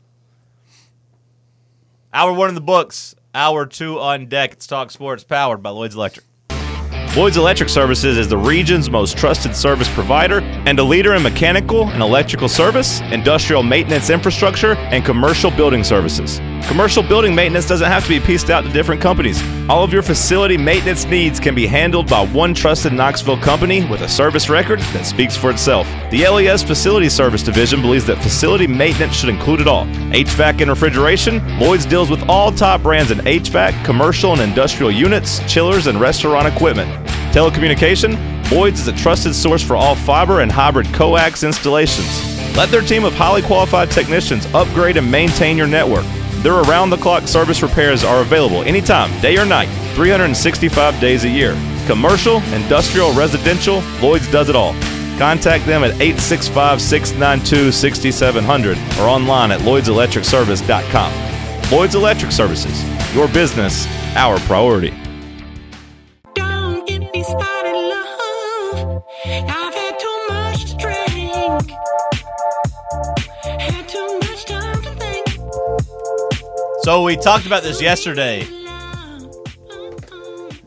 Hour one in the books. Hour two on deck. It's Talk Sports, powered by Lloyd's Electric. Lloyd's Electric Services is the region's most trusted service provider and a leader in mechanical and electrical service, industrial maintenance infrastructure, and commercial building services. Commercial building maintenance doesn't have to be pieced out to different companies. All of your facility maintenance needs can be handled by one trusted Knoxville company with a service record that speaks for itself. The L E S Facility Service Division believes that facility maintenance should include it all. H V A C and refrigeration, Lloyd's deals with all top brands in H V A C, commercial and industrial units, chillers, and restaurant equipment. Telecommunication, Lloyd's is a trusted source for all fiber and hybrid coax installations. Let their team of highly qualified technicians upgrade and maintain your network. Their around-the-clock service repairs are available anytime, day or night, three hundred sixty-five days a year. Commercial, industrial, residential, Lloyd's does it all. Contact them at eight six five, six nine two, six seven zero zero or online at lloyds electric service dot com. Lloyd's Electric Services, your business, our priority. Don't get me started, love. I've had too much to drink. Had too much time to think. So we talked about this yesterday.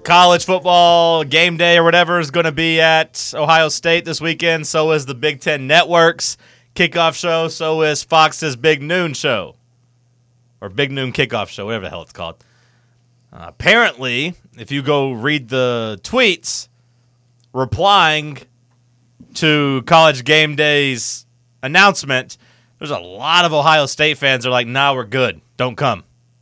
college football game day or whatever is going to be at Ohio State this weekend. So is the Big Ten Network's kickoff show. So is Fox's Big Noon show. Or Big Noon kickoff show, whatever the hell it's called. Uh, apparently, if you go read the tweets replying to College Game Day's announcement, there's a lot of Ohio State fans that are like, nah, we're good. Don't come.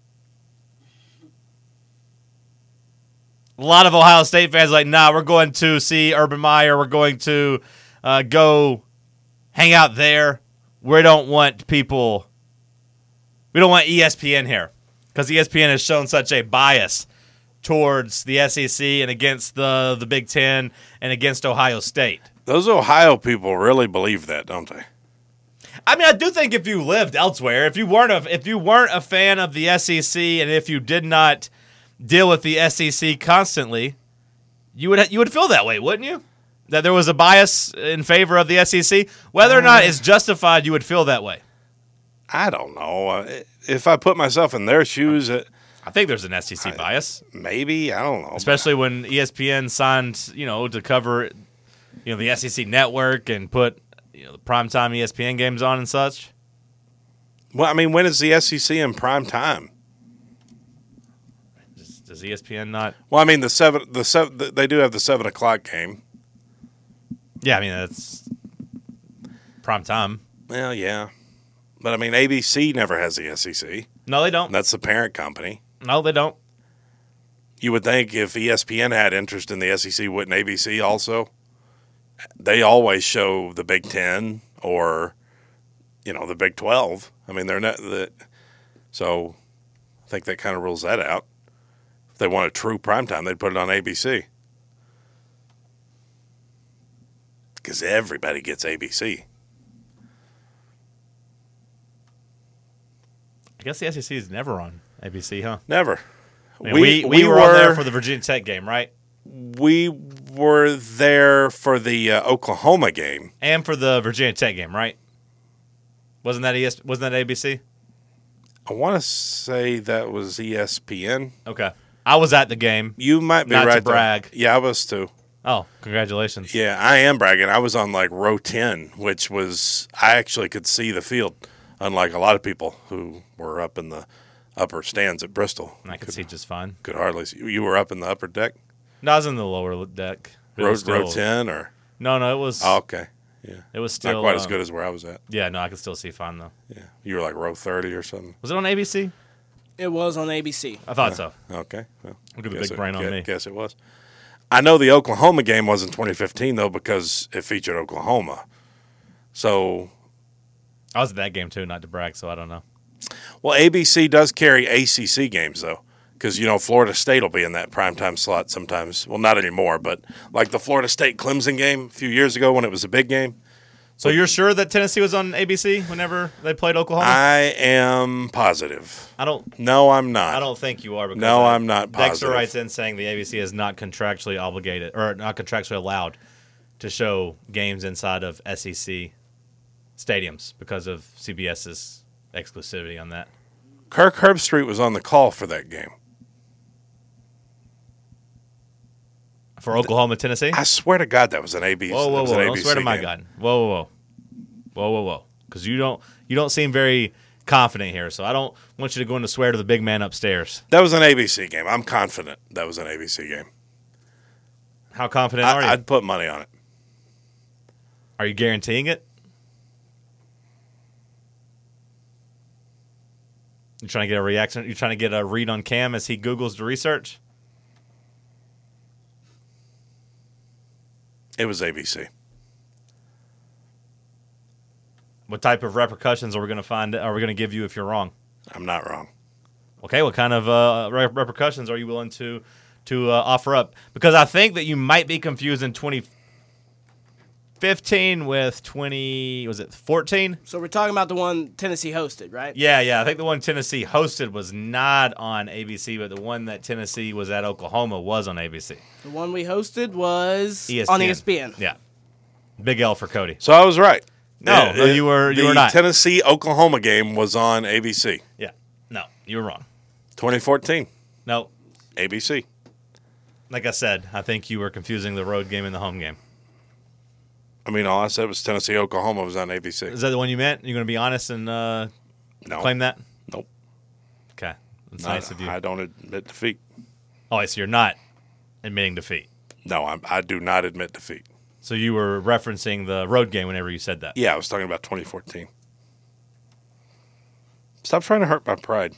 A lot of Ohio State fans are like, nah, we're going to see Urban Meyer. We're going to uh, go hang out there. We don't want people, we don't want E S P N here because E S P N has shown such a bias towards the S E C and against the, the Big Ten and against Ohio State. Those Ohio people really believe that, don't they? I mean, I do think if you lived elsewhere, if you weren't a, if you weren't a fan of the S E C and if you did not deal with the S E C constantly, you would you would feel that way, wouldn't you? That there was a bias in favor of the S E C, whether or not it's justified, you would feel that way. I don't know. Uh, If I put myself in their shoes, it, I think there's an S E C I- bias, maybe I don't know. especially when E S P N signed, you know, to cover, you know, the S E C network and put, you know, the primetime E S P N games on and such. Well, I mean, when is the S E C in prime time? Does, does E S P N not? Well, I mean, the seven, the seven, they do have the seven o'clock game. Yeah, I mean that's prime time. Well, yeah, but I mean, A B C never has the S E C. No, they don't. That's the parent company. No, they don't. You would think if E S P N had interest in the S E C, wouldn't A B C also? They always show the Big Ten or, you know, the Big Twelve. I mean, they're not the. So, I think that kind of rules that out. If they want a true primetime, they'd put it on A B C. Because everybody gets A B C. I guess the S E C is never on A B C, huh? Never. I mean, we, we, were, on there for the Virginia Tech game, right? We were there for the uh, Oklahoma game. And for the Virginia Tech game, right? Wasn't that E S? Wasn't that A B C? I want to say that was E S P N. Okay, I was at the game. You might be Not to right. brag. There. Yeah, I was too. Oh, congratulations! Yeah, I am bragging. I was on like row ten, which was I actually could see the field, unlike a lot of people who were up in the upper stands at Bristol. And I could see just fine. Could hardly see. You were up in the upper deck, No, I was in the lower deck. It row, was still- row ten, or No, no, it was. oh, okay, yeah, It was still not quite as uh, good as where I was at. Yeah, no, I could still see fine though. Yeah, you were like row thirty or something. Was it on A B C? It was on A B C. I thought so. Okay, well, Look at the guess big it- brain on guess, me. Guess it was. I know the Oklahoma game was in twenty fifteen though because it featured Oklahoma. So, I was at that game too, not to brag, so I don't know. well, A B C does carry A C C games though, because you know Florida State will be in that primetime slot sometimes. Well, not anymore, but like the Florida State Clemson game a few years ago when it was a big game. So you're sure that Tennessee was on A B C whenever they played Oklahoma? I am positive. I don't. No, I'm not. I don't think you are. Because No, uh, I'm not Dexter positive. writes in saying the A B C is not contractually obligated or not contractually allowed to show games inside of S E C stadiums because of CBS's exclusivity on that. Kirk Herbstreit was on the call for that game. For Oklahoma, Tennessee? I swear to God, that was an A B C. Whoa, that whoa, was whoa! an Don't A B C swear to my game. God! Whoa, whoa, whoa, whoa, whoa, whoa! Because you don't you don't seem very confident here, so I don't want you to go in to swear to the big man upstairs. That was an A B C game. I'm confident that was an A B C game. How confident are I, you? I'd put money on it. Are you guaranteeing it? You trying to get a reaction? You trying to get a read on Cam as he Googles the research? It was A B C. What type of repercussions are we going to find? Are we going to give you if you're wrong? I'm not wrong. Okay, what kind of uh, re- repercussions are you willing to to uh, offer up? Because I think that you might be confusing twenty fifteen with twenty. Was it fourteen? So we're talking about the one Tennessee hosted, right? Yeah, yeah. I think the one Tennessee hosted was not on A B C, but the one that Tennessee was at Oklahoma was on A B C. The one we hosted was E S P N. on E S P N. Yeah. Big L for Cody. So I was right. No, no, you were- you the were not. Tennessee Oklahoma game was on A B C. Yeah. No, you were wrong. twenty fourteen, No, A B C. Like I said, I think you were confusing the road game and the home game. I mean, all I said was Tennessee, Oklahoma was on A B C. Is that the one you meant? You're going to be honest and uh, No. claim that? Nope. Okay. That's No, nice of you. I don't admit defeat. Oh, so you're not admitting defeat. No, I, I do not admit defeat. So you were referencing the road game whenever you said that. Yeah, I was talking about twenty fourteen. Stop trying to hurt my pride.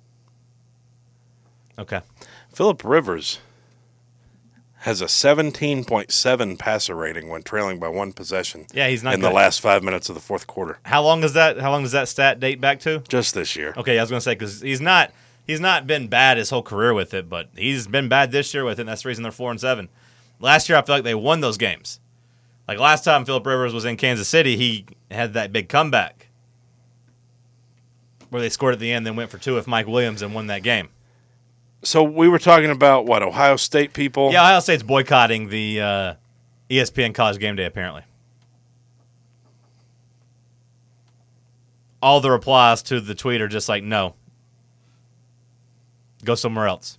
Okay. Phillip Rivers has a seventeen point seven passer rating when trailing by one possession. Yeah, he's not in good. the last five minutes of the fourth quarter. How long is that? How long does that stat date back to? Just this year. Okay, I was going to say because he's not he's not been bad his whole career with it, but he's been bad this year with it. And that's the reason they're four and seven. Last year, I feel like they won those games. Like last time Phillip Rivers was in Kansas City, he had that big comeback where they scored at the end, then went for two with Mike Williams and won that game. So we were talking about, what, Ohio State people? Yeah, Ohio State's boycotting the uh, E S P N College Game Day, apparently. All the replies to the tweet are just like, no. Go somewhere else.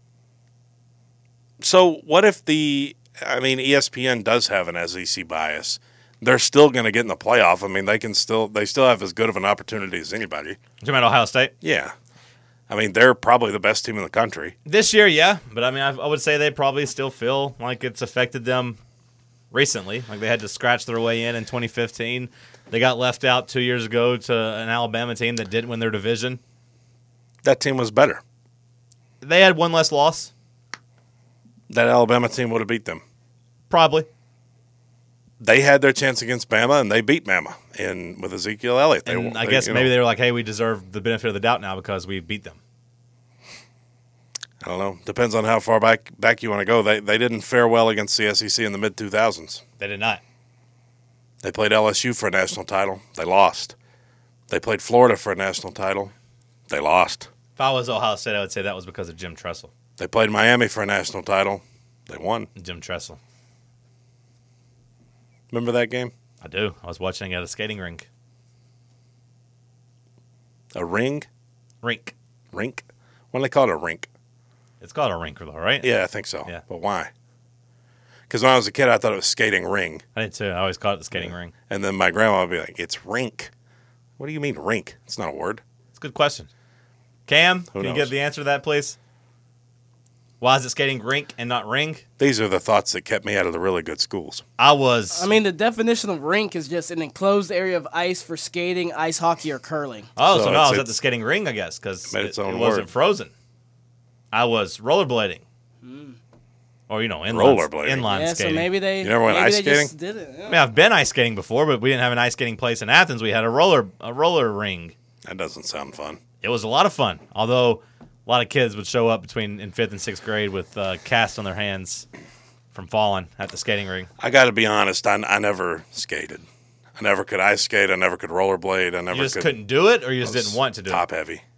So what if the, I mean, E S P N does have an S E C bias. They're still going to get in the playoff. I mean, they can still, they still have as good of an opportunity as anybody. You talking about Ohio State? Yeah. I mean, they're probably the best team in the country. This year, yeah. But, I mean, I, I would say they probably still feel like it's affected them recently. Like they had to scratch their way in in twenty fifteen. They got left out two years ago to an Alabama team that didn't win their division. That team was better. They had one less loss. That Alabama team would have beat them. Probably. They had their chance against Bama, and they beat Bama and with Ezekiel Elliott. They, And I they, guess you maybe know, they were like, hey, we deserve the benefit of the doubt now because we beat them. I don't know. Depends on how far back back you want to go. They they didn't fare well against the S E C in the mid two thousands. They did not. They played L S U for a national title. They lost. They played Florida for a national title. They lost. If I was Ohio State, I would say that was because of Jim Tressel. They played Miami for a national title. They won. Jim Tressel. Remember that game? I do. I was watching at a skating rink. A ring? Rink. Rink? Why do they call it a rink? It's called a rink, though, right? Yeah, I think so. Yeah. But why? Because when I was a kid, I thought it was skating ring. I did too. I always called it the skating ring. And then my grandma would be like, it's rink. What do you mean rink? It's not a word. It's a good question. Cam, Who can you knows? give the answer to that, please? Why is it skating rink and not ring? These are the thoughts that kept me out of the really good schools. I was. I mean, the definition of rink is just an enclosed area of ice for skating, ice hockey, or curling. oh, so, so no, I it's- was at it's- the skating ring, I guess, because Made it, its own it wasn't word. frozen. I was rollerblading. Or, you know, inline, Rollerblading. inline yeah, skating. so maybe they, You never went maybe ice they skating? just did it. I Yeah. mean, I've been ice skating before, but we didn't have an ice skating place in Athens. We had a roller a roller ring. That doesn't sound fun. It was a lot of fun, although a lot of kids would show up between in fifth and sixth grade with uh, casts on their hands from falling at the skating ring. I got to be honest. I, I never skated. I never could ice skate. I never could rollerblade. I never You just could. couldn't do it, or you just I was didn't want to do top it? heavy.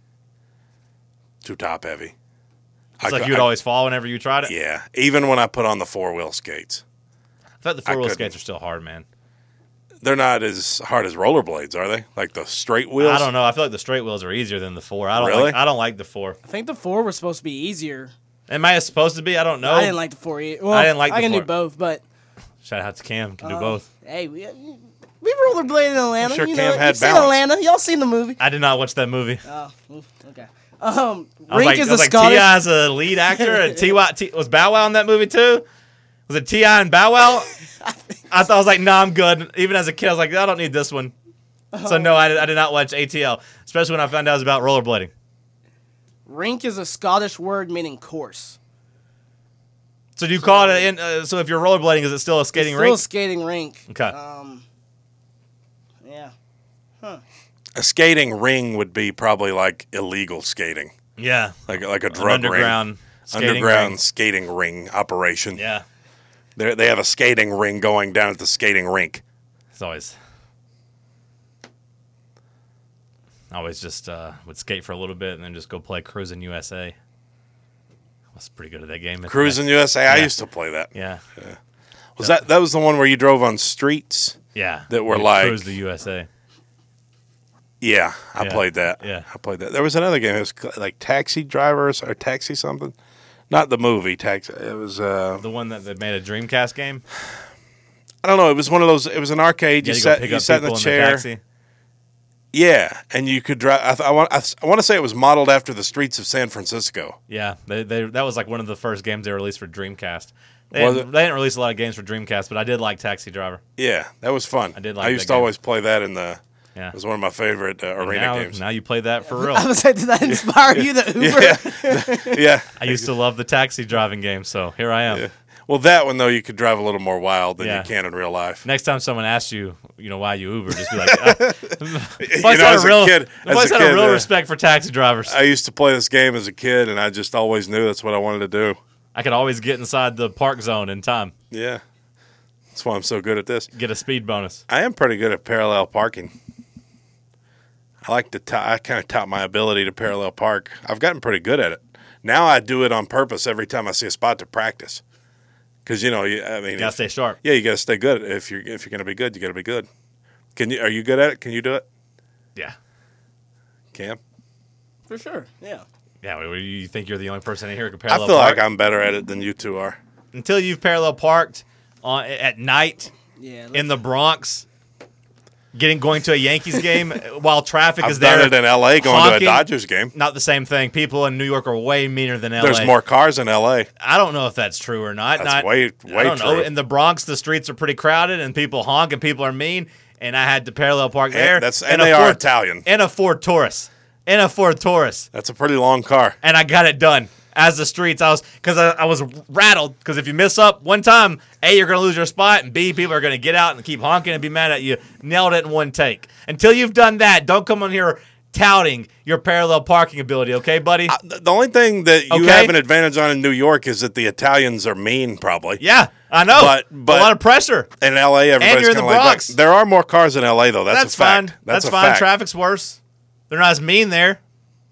Too top heavy. It's like cou- you'd I- always fall whenever you tried it. Yeah, even when I put on the four wheel skates, I thought the I four wheel couldn't. skates are still hard, man. they're not as hard as rollerblades, are they? Like the straight wheels. I don't know. I feel like the straight wheels are easier than the four. I don't Really? like. I don't like the four. I think the four was supposed to be easier. Am I supposed to be? I don't know. I didn't like the four either. Well, I didn't like I the can four. do both, but Shout out to Cam. Can do uh, both. Hey, we, we rollerbladed in Atlanta. sure you Cam know, had you've seen balance. Atlanta. Y'all seen the movie? I did not watch that movie. Oh, oof, okay. Um, I was Rink like, is I was a like Scottish. T I is a lead actor, and T Y T, was Bow Wow in that movie too? Was it T I and Bow Wow? I thought I was like, no, I'm good. Even as a kid, I was like, I don't need this one. So no, I did, I did not watch A T L, especially when I found out it was about rollerblading. Rink is a Scottish word meaning course. So do you call it? In, uh, so if you're rollerblading, is it still a skating It's still rink? a skating rink. Okay. Um, yeah. A skating ring would be probably like illegal skating, Yeah, like like a an drug underground ring, skating underground ring. skating ring operation. Yeah, They they have a skating ring going down at the skating rink. it's always. I always just uh, would skate for a little bit and then just go play Cruising U S A. I was pretty good at that game. Cruising U S A. I Yeah. used to play that. Yeah, Was that that was the one where you drove on streets? yeah. That were We like- Cruise the U S A. Yeah, I Yeah. played that. Yeah. I played that. There was another game. It was like Taxi Drivers or Taxi something. Not the movie Taxi. It was uh, The one that, that made a Dreamcast game? I don't know. It was one of those. It was an arcade. You You, had to go sat. pick You up sat in people the in chair. the taxi? Yeah, and you could drive. I, th- I want. I, th- I want to say it was modeled after the streets of San Francisco. Yeah, they, they, that was like one of the first games they released for Dreamcast. They Was didn't, it? they didn't release a lot of games for Dreamcast, but I did like Taxi Driver. Yeah, that was fun. I did like I used that to game. always play that in the. Yeah. It was one of my favorite uh, And arena now, games. now you play that for real. I was like, did that inspire you to Uber? Yeah, yeah. I used to love the taxi driving game, so here I am. Yeah. Well, that one though, you could drive a little more wild than Yeah. you can in real life. Next time someone asks you, you know, why you Uber, just be like, uh, You Boys know, had as a a real, kid- the as boys a had a kid, real uh, respect for taxi drivers. I used to play this game as a kid, and I just always knew that's what I wanted to do. I could always get inside the park zone in time, Yeah, that's why I'm so good at this. get a speed bonus. I am pretty good at parallel parking. I like to. T- I kind of tout my ability to parallel park. I've gotten pretty good at it. Now I do it on purpose every time I see a spot to practice. Because you know, you, I mean, You gotta if- stay sharp. yeah, you got to stay good. If you're if you're going to be good, you got to be good. Can you? Are you good at it? Can you do it, Yeah. Cam? For sure, yeah. Yeah, wait, you think you're the only person in here who can I parallel feel park? like I'm better at it than you two are. Until you've parallel parked on at night Yeah, in the Bronx, getting going to a Yankees game while traffic I've is there. done it in L A going honking. to a Dodgers game. Not the same thing. People in New York are way meaner than L A. There's more cars in L A. I don't know if that's true or not. That's Not, way- I way don't know. true. In the Bronx, the streets are pretty crowded, and people honk, and people are mean. And I had to parallel park there. that's- in and a they are Ford- Italian. In a Ford Taurus. In a Ford Taurus. That's a pretty long car. And I got it done. As the streets, I was because I, I was rattled. Because if you miss up one time, A, you're going to lose your spot, and B, people are going to get out and keep honking and be mad at you. Nailed it in one take. Until you've done that, don't come on here touting your parallel parking ability, okay, buddy? Uh, th- The only thing that you Okay. have an advantage on in New York is that the Italians are mean, probably. yeah, I know. But- but- a lot of pressure. In L A, everybody's you're in the kinda laid back. Bronx. There are more cars in L A, though. That's, That's a fact. fine. That's, That's a fine. fact. Traffic's worse. They're not as mean there.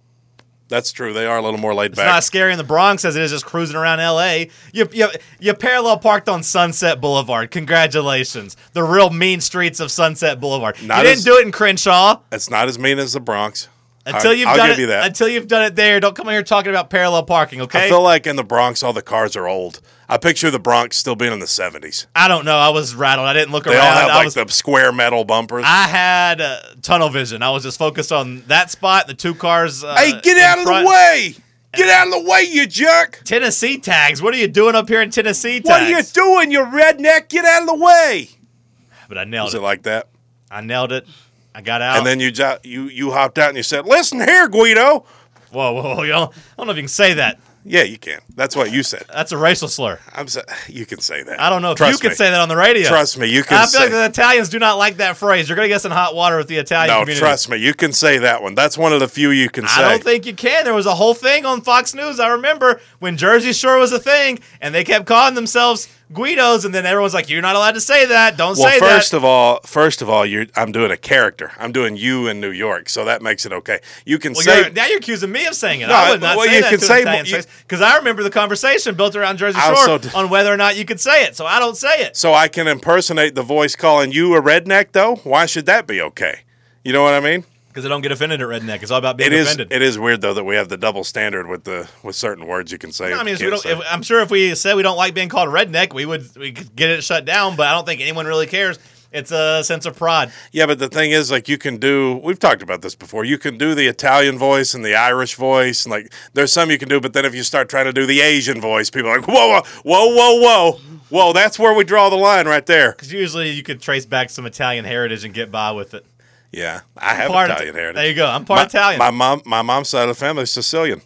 That's true. They are a little more laid It's back. not as scary in the Bronx as it is just cruising around L A. You, you, you parallel parked on Sunset Boulevard. Congratulations. The real mean streets of Sunset Boulevard. Not you didn't as- do it in Crenshaw. It's not as mean as the Bronx. Until I- you've I'll done give it, you that. until you've done it there, don't come in here talking about parallel parking, okay? I feel like in the Bronx, all the cars are old. I picture the Bronx still being in the seventies. I don't know. I was rattled. I didn't look They around. all have I like was, the square metal bumpers. I had uh, tunnel vision. I was just focused on that spot, the two cars. Uh, hey, get in out of front. the way! Get out of the way, you jerk! Tennessee tags. What are you doing up here in Tennessee tags? What are you doing, you redneck? Get out of the way! But I nailed Was it. it like that? I nailed it. I got out. And then you jo- you you hopped out and you said, "Listen here, Guido." Whoa, whoa, whoa. You don't, I don't know if you can say that. Yeah, you can. That's what you said. That's a racial slur. I'm. So- you can say that. I don't know if Trust you can me. say that on the radio. Trust me, you can I feel say- like the Italians do not like that phrase. You're going to get some hot water with the Italian No, community. trust me, you can say that one. That's one of the few you can say. I don't think you can. There was a whole thing on Fox News. I remember when Jersey Shore was a thing, and they kept calling themselves Guidos, and then everyone's like, "You're not allowed to say that. Don't Well, say first that." of all, first of all, you're, I'm doing a character. I'm doing you in New York, so that makes it okay. You can Well, say you're, now you're accusing me of saying it. No, I would not well, say you that can to say an Italian you- because I remember the conversation built around Jersey I Shore also d- on whether or not you could say it. So I don't say it. so I can impersonate the voice calling you a redneck. Though, why should that be okay? You know what I mean? Because I don't get offended at redneck. It's all about being It is. offended. It is weird though that we have the double standard with the with certain words you can say. No, I mean, and if we can't don't, say. if, I'm sure if we said we don't like being called a redneck, we would we could get it shut down. But I don't think anyone really cares. It's a sense of pride. Yeah, but the thing is, like, you can do. We've talked about this before. You can do the Italian voice and the Irish voice, and like, there's some you can do. But then if you start trying to do the Asian voice, people are like, whoa, whoa, whoa, whoa, whoa, whoa. That's where we draw the line right there. Because usually you could trace back some Italian heritage and get by with it. Yeah, I have Part Italian heritage. There you go. I'm part my, Italian. My mom, my mom's side of the family is Sicilian.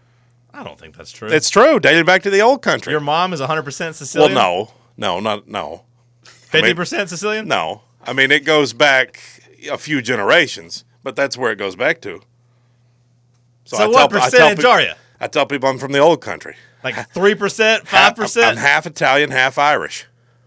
I don't think that's true. It's true, dating back to the old country. Your mom is one hundred percent well, Sicilian? no, no, not no, fifty percent Sicilian? no. I mean, it goes back a few generations, but that's where it goes back to. So, I what tell- I tell percentage peop- are you? I tell people I'm from the old country. Like three percent, Half- five I'm- I'm percent? half Italian, half Irish.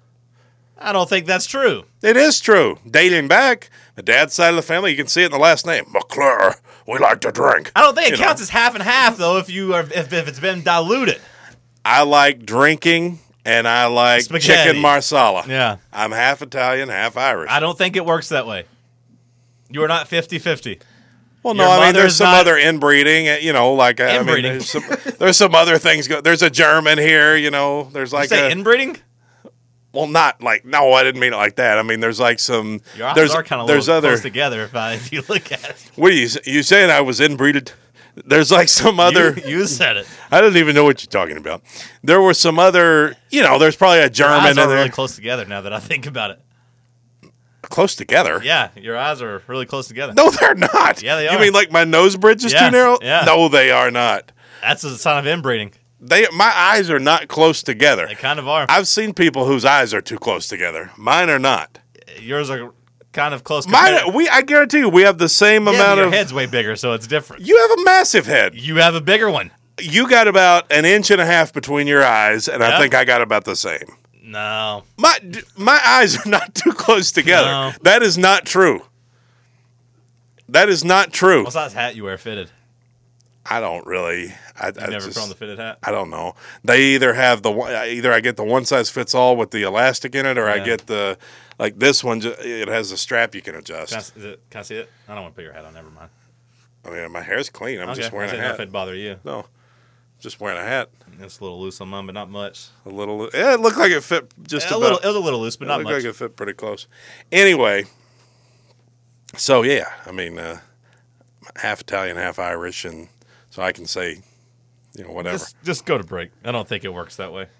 I don't think that's true. It is true. Dating back, the dad's side of the family, you can see it in the last name. McClure. We like to drink. I don't think it You counts know. as half and half though if you are if, if it's been diluted. I like drinking, and I like Spaghetti. chicken marsala. Yeah. I'm half Italian, half Irish. I don't think it works that way. You are not fifty-fifty. Well, no, Your I mean, mother's there's some not- other inbreeding, uh, you know, like, I mean, Inbreeding. there's some, there's some other things. Go- there's a German here, you know, there's You like say a, inbreeding? well, not like, no, I didn't mean it like that. I mean, there's like some, Your eyes there's, are kind of there's other, other, close together if, I, if you look at it. what are you, you saying I was inbreeded? There's like some other, You, you said it. I don't even know what you're talking about. There were some other, you know, there's probably a Your German eyes in are there. really close together now that I think about it. Close together? Yeah, your eyes are really close together. No, they're not. Yeah, they You are. mean like my nose bridge is Yeah, too narrow? yeah. No, they are not. That's a sign of inbreeding. They, my eyes are not close together. They kind of are. I've seen people whose eyes are too close together. Mine are not. Yours are kind of close. Mine, compared- we, I guarantee you, we have the same yeah, but amount your of. head's way bigger, so it's different. You have a massive head. You have a bigger one. You got about an inch and a half between your eyes, and I Yeah. think I got about the same. No. My my eyes are not too close together. No. That is not true. That is not true. What size hat you wear fitted? I don't really. I, You I never just, put on the fitted hat? I don't know. They either have the one- either I get the one size fits all with the elastic in it, or I Yeah. get the like this one. ju- It has a strap you can adjust. Can I, is it, can I see it? I don't want to put your hat on. Never mind. I mean, my hair's clean. I'm Okay. just I wearing a didn't know if hat. it'd bother you. No, just wearing a hat. It's a little loose on mine, but not much. A little. Yeah, it looked like it fit just a about. little. It was a little loose, but it not looked much. like it fit pretty close. Anyway, so yeah, I mean, uh, half Italian, half Irish, and so I can say, you know, whatever. Just, just go to break. I don't think it works that way.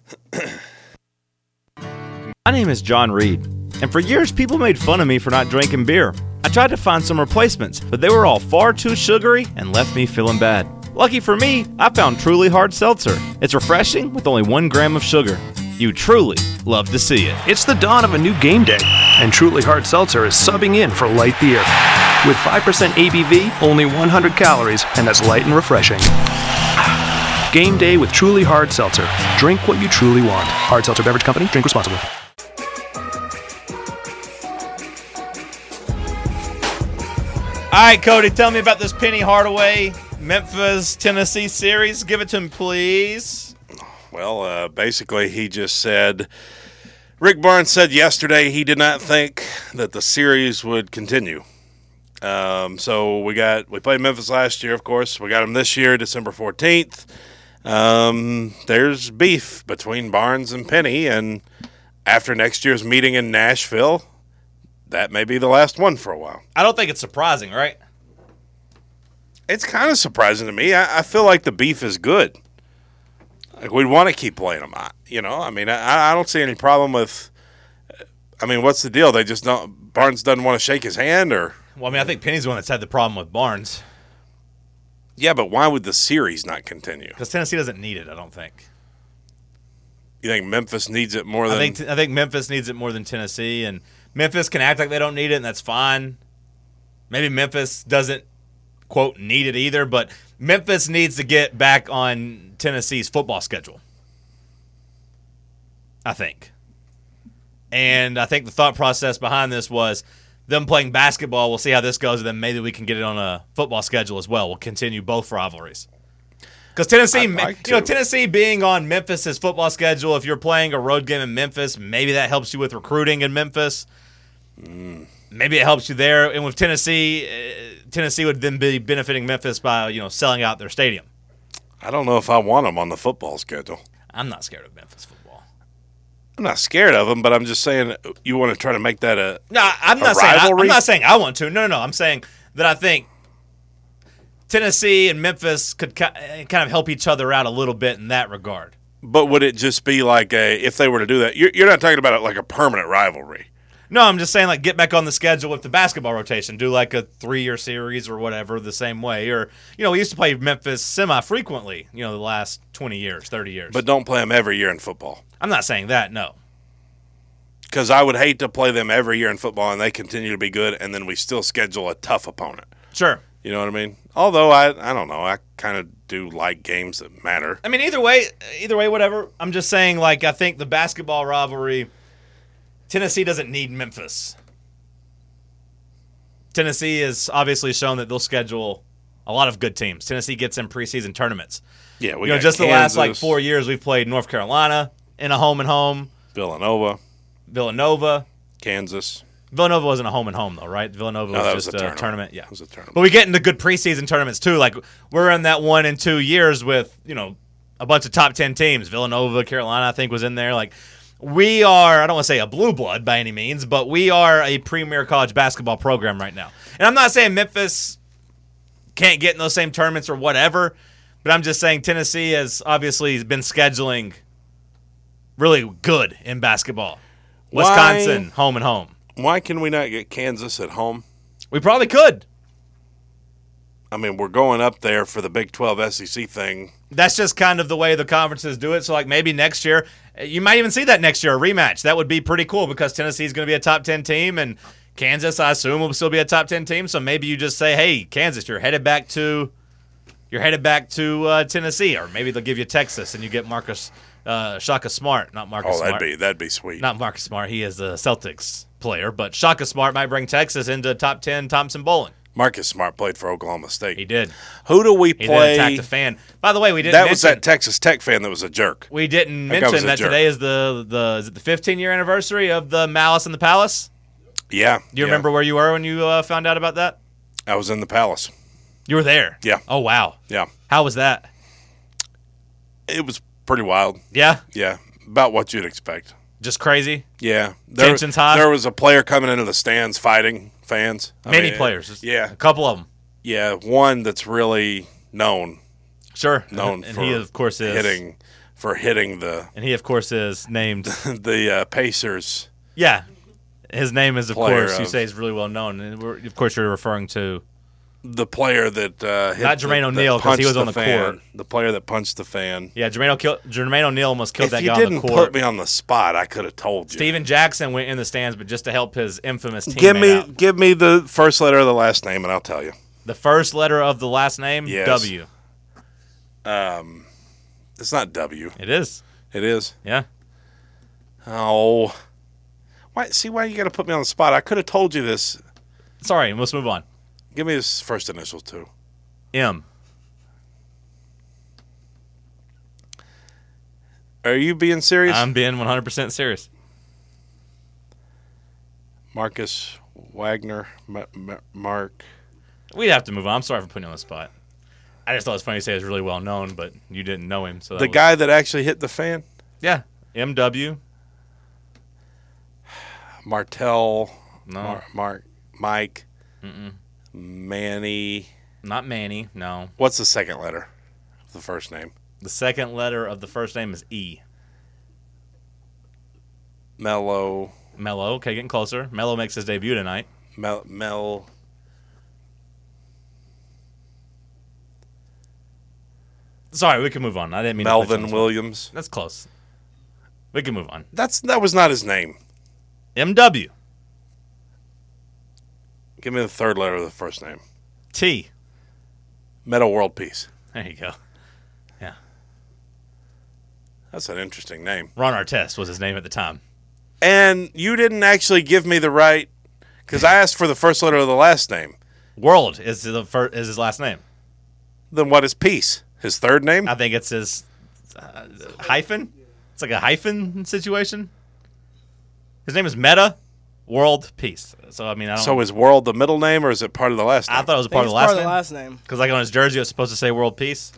My name is John Reed, and for years people made fun of me for not drinking beer. I tried to find some replacements, but they were all far too sugary and left me feeling bad. Lucky for me, I found Truly Hard Seltzer. It's refreshing with only one gram of sugar. You truly love to see it. It's the dawn of a new game day, and Truly Hard Seltzer is subbing in for light beer. With five percent A B V, only one hundred calories, and that's light and refreshing. Game day with Truly Hard Seltzer. Drink what you truly want. Hard Seltzer Beverage Company, drink responsibly. All right, Cody, tell me about this Penny Hardaway Memphis Tennessee series. Give it to me, please. Well, uh, basically, he just said. Rick Barnes said yesterday he did not think that the series would continue. Um, so we got we played Memphis last year, of course. We got them this year, December fourteenth. Um, there's beef between Barnes and Penny, and after next year's meeting in Nashville, that may be the last one for a while. I don't think it's surprising, right? It's kind of surprising to me. I, I feel like the beef is good. Like we'd want to keep playing them. I- You know, I mean, I, I don't see any problem with. I mean, what's the deal? They just don't. Barnes doesn't want to shake his hand, or Well, I mean, I think Penny's the one that's had the problem with Barnes yeah, but why would the series not continue? because Tennessee doesn't need it. I don't think. You think Memphis needs it more than? I think I think Memphis needs it more than Tennessee, and Memphis can act like they don't need it, and that's fine. Maybe Memphis doesn't quote need it either, but Memphis needs to get back on Tennessee's football schedule. I think. And I think the thought process behind this was them playing basketball. We'll see how this goes, and then maybe we can get it on a football schedule as well. We'll continue both rivalries. Because Tennessee, I'd like you know, to. Tennessee being on Memphis's football schedule, if you're playing a road game in Memphis, maybe that helps you with recruiting in Memphis. Mm. Maybe it helps you there. And with Tennessee, uh, Tennessee would then be benefiting Memphis by, you know, selling out their stadium. I don't know if I want them on the football schedule. I'm not scared of Memphis football. I'm not scared of them, but I'm just saying you want to try to make that a. No, I'm A not saying I, rivalry? I'm not saying I want to. No, no, no. I'm saying that I think Tennessee and Memphis could ki- kind of help each other out a little bit in that regard. But would it just be like a if they were to do that? You're, you're not talking about it like a permanent rivalry. No, I'm just saying like get back on the schedule with the basketball rotation. Do like a three-year series or whatever the same way. Or, you know, we used to play Memphis semi-frequently, you know, the last twenty years, thirty years. But don't play them every year in football. I'm not saying that, no. Because I would hate to play them every year in football and they continue to be good, and then we still schedule a tough opponent. Sure. You know what I mean? Although I, I don't know, I kind of do like games that matter. I mean, either way, either way, whatever. I'm just saying, like, I think the basketball rivalry, Tennessee doesn't need Memphis. Tennessee has obviously shown that they'll schedule a lot of good teams. Tennessee gets in preseason tournaments. Yeah, we you know, got just the last like Kansas, four years, we've played North Carolina in a home and home, Villanova, Villanova, Kansas. Villanova wasn't a home and home though, right? Villanova No, was that just was a a tournament. tournament. Yeah, It was a tournament. But we get into good preseason tournaments too. Like we're in that one and two years with you know a bunch of top ten teams. Villanova, Carolina, I think was in there. Like we are. I don't want to say a blue blood by any means, but we are a premier college basketball program right now. And I'm not saying Memphis can't get in those same tournaments or whatever, but I'm just saying Tennessee has obviously been scheduling really good in basketball. Why- Wisconsin, home and home. Why can we not get Kansas at home? We probably could. I mean, we're going up there for the Big twelve S E C thing. That's just kind of the way the conferences do it. So, like, maybe next year, you might even see that next year, a rematch. That would be pretty cool because Tennessee's going to be a top ten team, and Kansas, I assume, will still be a top ten team. So maybe you just say, hey, Kansas, you're headed back to you're headed back to uh, Tennessee. Or maybe they'll give you Texas, and you get Marcus uh, Shaka Smart, not Marcus Oh, Smart. that'd be that'd be sweet. Not Marcus Smart. He is a Celtics player. But Shaka Smart might bring Texas into top ten Thompson Bowling. Marcus Smart played for Oklahoma State. He did. Who do we He play? did attack the fan. By the way, we didn't that mention, was that Texas Tech fan that was a jerk. we didn't That guy was mention a that jerk. today is the the is it the fifteen year anniversary of the Malice in the Palace. Yeah. Do you yeah. remember where you were when you uh, found out about that? I was in the Palace. You were there. Yeah. Oh wow. Yeah. How was that? It was pretty wild. Yeah. Yeah. About what you'd expect. Just crazy. Yeah. There, Tension's high? There was a player coming into the stands fighting fans. I Many mean, players. Just Yeah. A couple of them. Yeah. One that's really known. Sure. Known and for he of course is hitting for hitting the And he of course is named. the uh, Pacers. Yeah. His name is of Player course you of- say is really well known, and we're, of course you're referring to The player that uh, hit Not the- Jermaine that O'Neal, 'cause he punched was on the fan. court. The player that punched the fan. yeah Jermaine O'Neal. Jermaine O'Neal almost killed If that you guy didn't on the court. put me on the spot, I could have told you. Steven Jackson went in the stands, but just to help his infamous teammate give me out. give me the first letter of the last name, and I'll tell you. The first letter of the last name, Yes. W. Um, it's not W. It is. It is. Yeah. Oh, why? See why you got to put me on the spot? I could have told you this. Sorry, let's move on. Give me his first initials too. M. Are you being serious? I'm being one hundred percent serious. Marcus Wagner. Ma- Ma- Mark. We'd have to move on. I'm sorry for putting you on the spot. I just thought it was funny to say he's really well known, but you didn't know him. So that The was- guy that actually hit the fan. Yeah. M W. Martell. No. Mar- Mark. Mike. Manny. Not Manny. No. What's the second letter of the first name? The second letter of the first name is E. Mello. Mello. Okay, getting closer. Mello makes his debut tonight. Mel. Mel. Sorry, we can move on. I didn't mean to put you on Melvin the spot. Williams. That's close. We can move on. That's that was not his name. M W. Give me the third letter of the first name. T. Meta World Peace. There you go. Yeah. That's an interesting name. Ron Artest was his name at the time. And you didn't actually give me the right, because I asked for the first letter of the last name. World is the first, is his last name. Then what is Peace? His third name? I think it's his uh, hyphen. It's like a hyphen situation. His name is Meta World Peace. So I mean, I don't. So is World the middle name, or is it part of the last name? I thought it was a I think part of it's the last part of name. the last name. Because like on his jersey, it was supposed to say World Peace.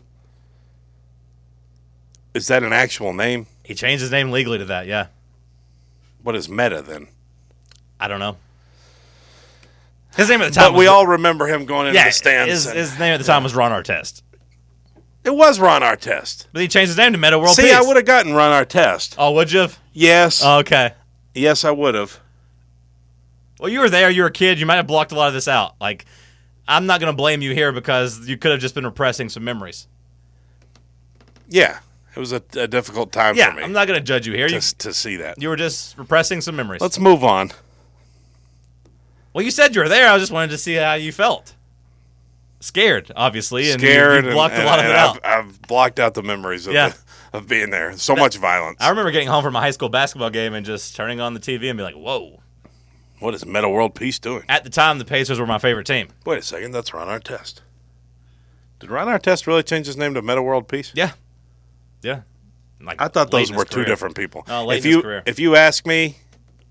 Is that an actual name? He changed his name legally to that. Yeah. What is Meta then? I don't know. His name at the time. But we was, all remember him going into yeah. the stands. His, and- his name at the time was Ron Artest, it was Ron Artest. but he changed his name to Meta World See, Peace. I would have gotten Ron Artest. Oh, would you have? Yes. Oh, okay. yes, I would have. Well, you were there. You were a kid. You might have blocked a lot of this out. Like, I'm not going to blame you here because you could have just been repressing some memories. Yeah. It was a, a difficult time Yeah, for me I'm not going to judge you here. to, You, to see that. you were just repressing some memories. Let's move on. Well, you said you were there. I just wanted to see how you felt. Scared, obviously, and you- Scared you, blocked and, a lot of and it out. I've, I've blocked out the memories of, Yeah. the, of being there. So much violence. I remember getting home from a high school basketball game and just turning on the T V and be like, whoa. What is Meta World Peace doing? At the time, the Pacers were my favorite team. Wait a second, that's Ron Artest. Did Ron Artest really change his name to Meta World Peace? Yeah. Yeah. Like I thought late those in were his two career. different people. Oh, late if in his you career. if you ask me,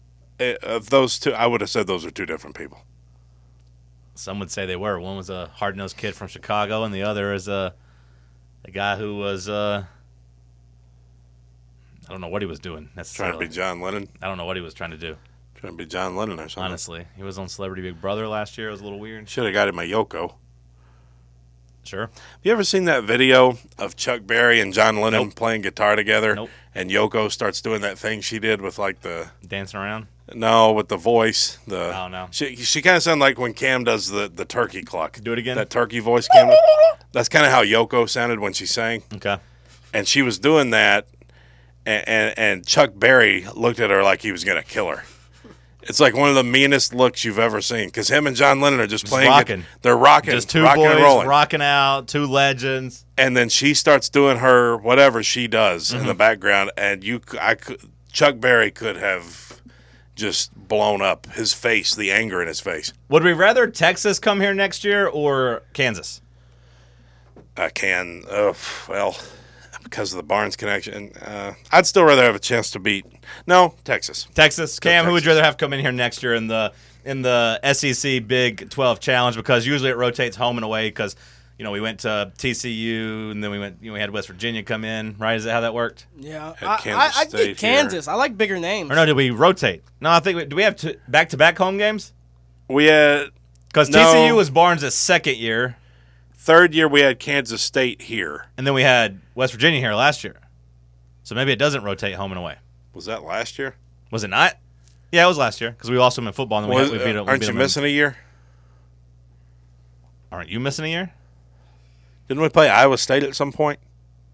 uh, of those two, I would have said those are two different people. Some would say they were. One was a hard-nosed kid from Chicago, and the other is a a guy who was uh, I don't know what he was doing Trying necessarily. to be John Lennon. I don't know what he was trying to do. Trying to be John Lennon or something. Honestly, he was on Celebrity Big Brother last year. It was a little weird. Should have got him a Yoko. Sure. You ever seen that video of Chuck Berry and John Lennon Nope. playing guitar together? Nope. And Yoko starts doing that thing she did with like the Dancing around. no with the voice. The Oh, no. She she kind of sounded like when Cam does the the turkey cluck. Do it again? That turkey voice, Cam. That's kind of how Yoko sounded when she sang, Okay. and she was doing that, and and, and Chuck Berry looked at her like he was gonna kill her. It's like one of the meanest looks you've ever seen because him and John Lennon are just, Just playing. it- rocking. They're rocking. Just two rocking boys and rolling. rocking out, two legends. And then she starts doing her whatever she does Mm-hmm. in the background, and you, c- I could, Chuck Berry could have just blown up his face, the anger in his face. Would we rather Texas come here next year or Kansas? I can, uh, well, because of the Barnes connection, uh, I'd still rather have a chance to beat. No, Texas. Texas. Cam, who would you Texas. rather have come in here next year in the in the S E C Big twelve Challenge? Because usually it rotates home and away. Because you know we went to T C U and then we went. You know, we had West Virginia come in. Right? Is that how that worked? Yeah, Had I, Kansas I, I State get Kansas. I like bigger names. Or no? Did we rotate? No, I think we, do we have two, back-to-back home games? We had Because No. T C U was Barnes' second year, third year. We had Kansas State here. and then we had West Virginia here last year. So maybe it doesn't rotate home and away. Was that last year? Was it not? Yeah, it was last year because we lost them in football. And then we, Was, we beat, uh, we aren't beat you them missing a year? In, aren't you missing a year? Didn't we play Iowa State at some point?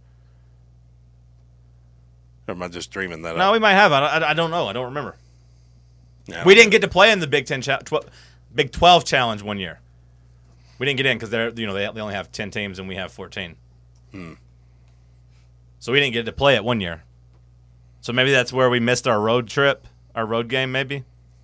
Or am I just dreaming that No, up? we might have. I, I, I don't know. I don't remember. No. We didn't get to play in the Big Ten, cha- tw- Big twelve challenge one year. We didn't get in because they're you know they, they only have ten teams and we have fourteen. Hmm. So we didn't get to play it one year. So maybe that's where we missed our road trip, our road game. Maybe.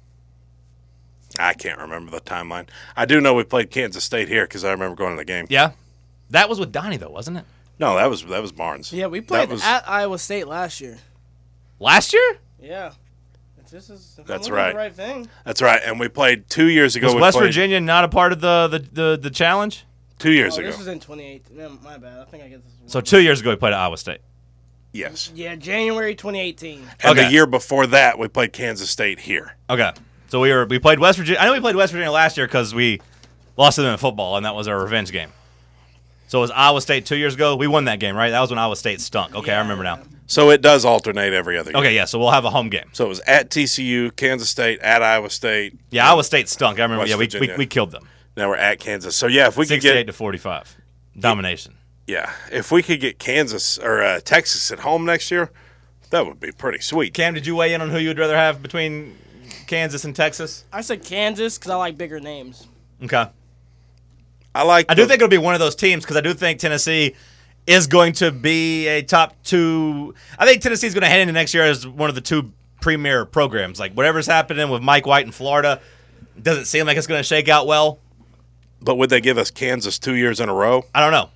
I can't remember the timeline. I do know we played Kansas State here because I remember going to the game. Yeah, that was with Donnie though, wasn't it? No, that was that was Barnes. Yeah, we That played was- at Iowa State last year. Last year Yeah. If this is if That's I'm looking at the right. right thing. That's right. And we played two years ago. was we West played Virginia not a part of the the, the, the challenge? two years Oh, ago. this was in twenty eighteen. No, my bad. I think I get this. Wrong. So two years ago we played at Iowa State. Yes. Yeah, January twenty eighteen. And Okay. the year before that, we played Kansas State here. Okay. So we were we played West Virginia. I know we played West Virginia last year because we lost to them in football, and that was our revenge game. So it was Iowa State two years ago. We won that game, right? That was when Iowa State stunk. Okay, I remember now. So it does alternate every other year. Okay, yeah. So we'll have a home game. So it was at T C U, Kansas State, at Iowa State. Yeah, Iowa State stunk. I remember. West yeah, we, we Virginia. we killed them. Now we're at Kansas. So yeah, if we could Sixty-eight get to forty-five, domination. yeah, if we could get Kansas or uh, Texas at home next year, that would be pretty sweet. Cam, did you weigh in on who you'd rather have between Kansas and Texas? I said Kansas because I like bigger names. Okay. I like. I do the- think it'll be one of those teams because I do think Tennessee is going to be a top two. I think Tennessee is going to head into next year as one of the two premier programs. Like whatever's happening with Mike White in Florida, it doesn't seem like it's going to shake out well. But would they give us Kansas two years in a row? I don't know.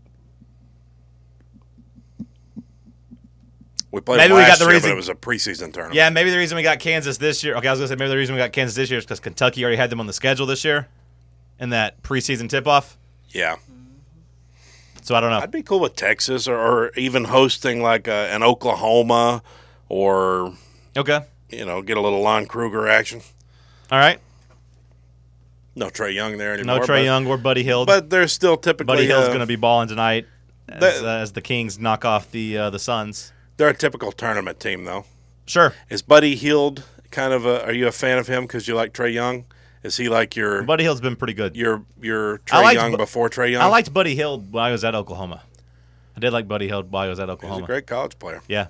We played Maybe them we last got the year, reason- but it was a preseason tournament. Yeah, maybe the reason we got Kansas this year. Okay, I was going to say maybe the reason we got Kansas this year is because Kentucky already had them on the schedule this year in that preseason tip-off. Yeah. So I don't know. I'd be cool with Texas or, or even hosting like a, an Oklahoma or, Okay. you know, get a little Lon Kruger action. All right. No Trey Young there anymore. No Trey but, Young or Buddy Hield. But they're still typically Buddy Hill's uh, going to be balling tonight as, that- uh, as the Kings knock off the uh, the Suns. they're a typical tournament team, though. Sure. Is Buddy Hield kind of a? Are you a fan of him because you like Trey Young? Is he like your Buddy Hill's been pretty good. your your I Trey liked Young Bu- before Trey Young? I liked Buddy Hield while I was at Oklahoma. I did like Buddy Hield while I was at He's Oklahoma. a great college player. Yeah.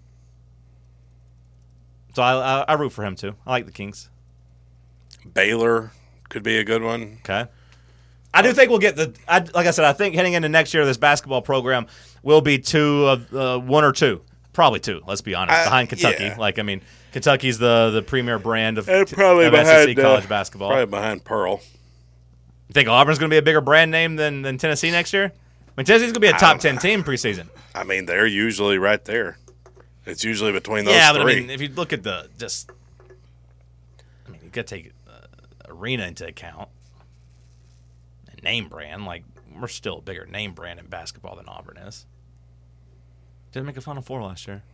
So I, I I root for him too. I like the Kings. Baylor could be a good one. Okay. I do think we'll get the. I, like I said, I think heading into next year, this basketball program will be two of uh, one or two, probably two. Let's be honest, Uh, behind Kentucky. yeah. Like I mean, Kentucky's the the premier brand of, And probably of S E C behind uh, college basketball. Probably behind Pearl. You think Auburn's going to be a bigger brand name than, than Tennessee next year? I mean, Tennessee's going to be a I top don't ten team preseason. I mean, they're usually right there. It's usually between those Yeah, but three. I mean, if you look at the just got to take uh, arena into account and name brand. Like, we're still a bigger name brand in basketball than Auburn is. Didn't make a Final Four last year.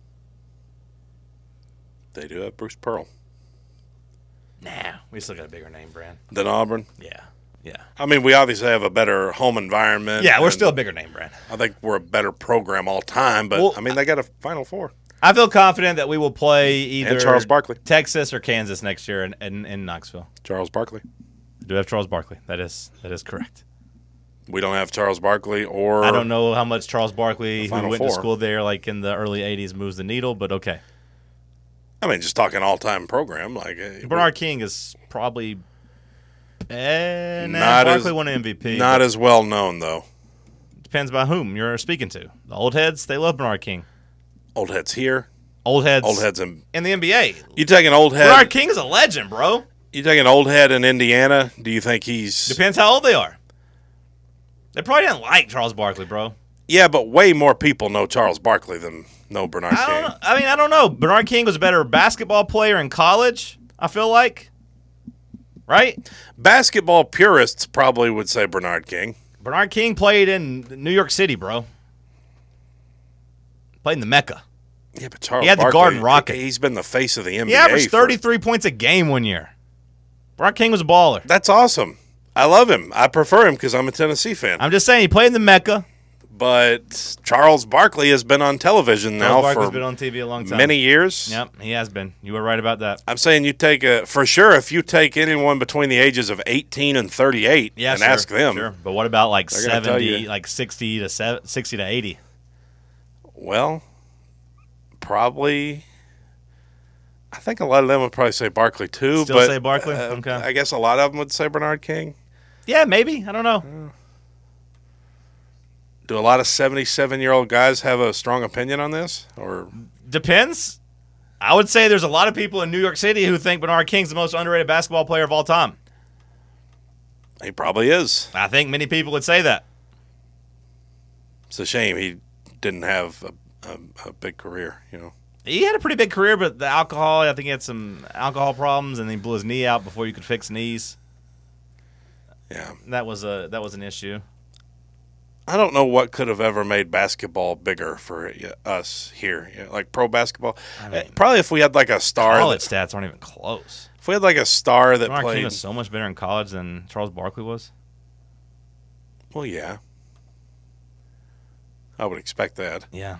They do have Bruce Pearl. Nah, we still got a bigger name brand. Than Auburn? Yeah, yeah. I mean, we obviously have a better home environment. Yeah, we're and still a bigger name brand. I think we're a better program all time, but, Well, I mean, they got a Final Four. I feel confident that we will play either And Charles Barkley. Texas or Kansas next year in, in, in Knoxville. Charles Barkley. We do have Charles Barkley. That is that is correct. We don't have Charles Barkley or I don't know how much Charles Barkley, who Final went to Four. school there like in the early eighties, moves the needle, but okay. I mean, just talking all-time program. Like uh, Bernard King is probably eh, nah, Not Barkley as- won an M V P. not but as well known, though. depends by whom you're speaking to. The old heads, they love Bernard King. Old heads here, Old heads, old heads in. in the N B A. You take an old head. Bernard King is a legend, bro. You take an old head in Indiana. Do you think he's? Depends how old they are. They probably didn't like Charles Barkley, bro. Yeah, but way more people know Charles Barkley than know Bernard I don't King. know. I mean, I don't know. Bernard King was a better basketball player in college, I feel like. Right? Basketball purists probably would say Bernard King. Bernard King played in New York City, bro. Played in the Mecca. Yeah, but Charles He had the Barkley, Garden Rocket. He's been the face of the N B He A. averaged for- thirty-three points a game one year. Bernard King was a baller. That's awesome. I love him. I prefer him because I'm a Tennessee fan. I'm just saying, he played in the Mecca. But Charles Barkley has been on television now Charles Barkley's for been on T V a long time. many years. Yep, he has been. You were right about that. I'm saying you take a for sure if you take anyone between the ages of eighteen and thirty-eight Yeah, and sure, ask them. Sure. But what about like They're gonna tell seventy, you. like sixty to seven, sixty to eighty? Well, probably. I think a lot of them would probably say Barkley too. Still but, say Barkley? uh, Okay. I guess a lot of them would say Bernard King. Yeah, maybe. I don't know. Do a lot of seventy-seven-year-old guys have a strong opinion on this? Or Depends. I would say there's a lot of people in New York City who think Bernard King's the most underrated basketball player of all time. he probably is. I think many people would say that. It's a shame he didn't have a, a, a big career, you know. He had a pretty big career, but the alcohol, I think he had some alcohol problems, and he blew his knee out before you could fix knees. Yeah. That was a that was an issue. I don't know what could have ever made basketball bigger for us here, you know, like pro basketball. Uh, Probably if we had like a star. College That, stats aren't even close. if we had like a star that Bernard King played. was so much better in college than Charles Barkley was. Well, yeah. I would expect that. Yeah.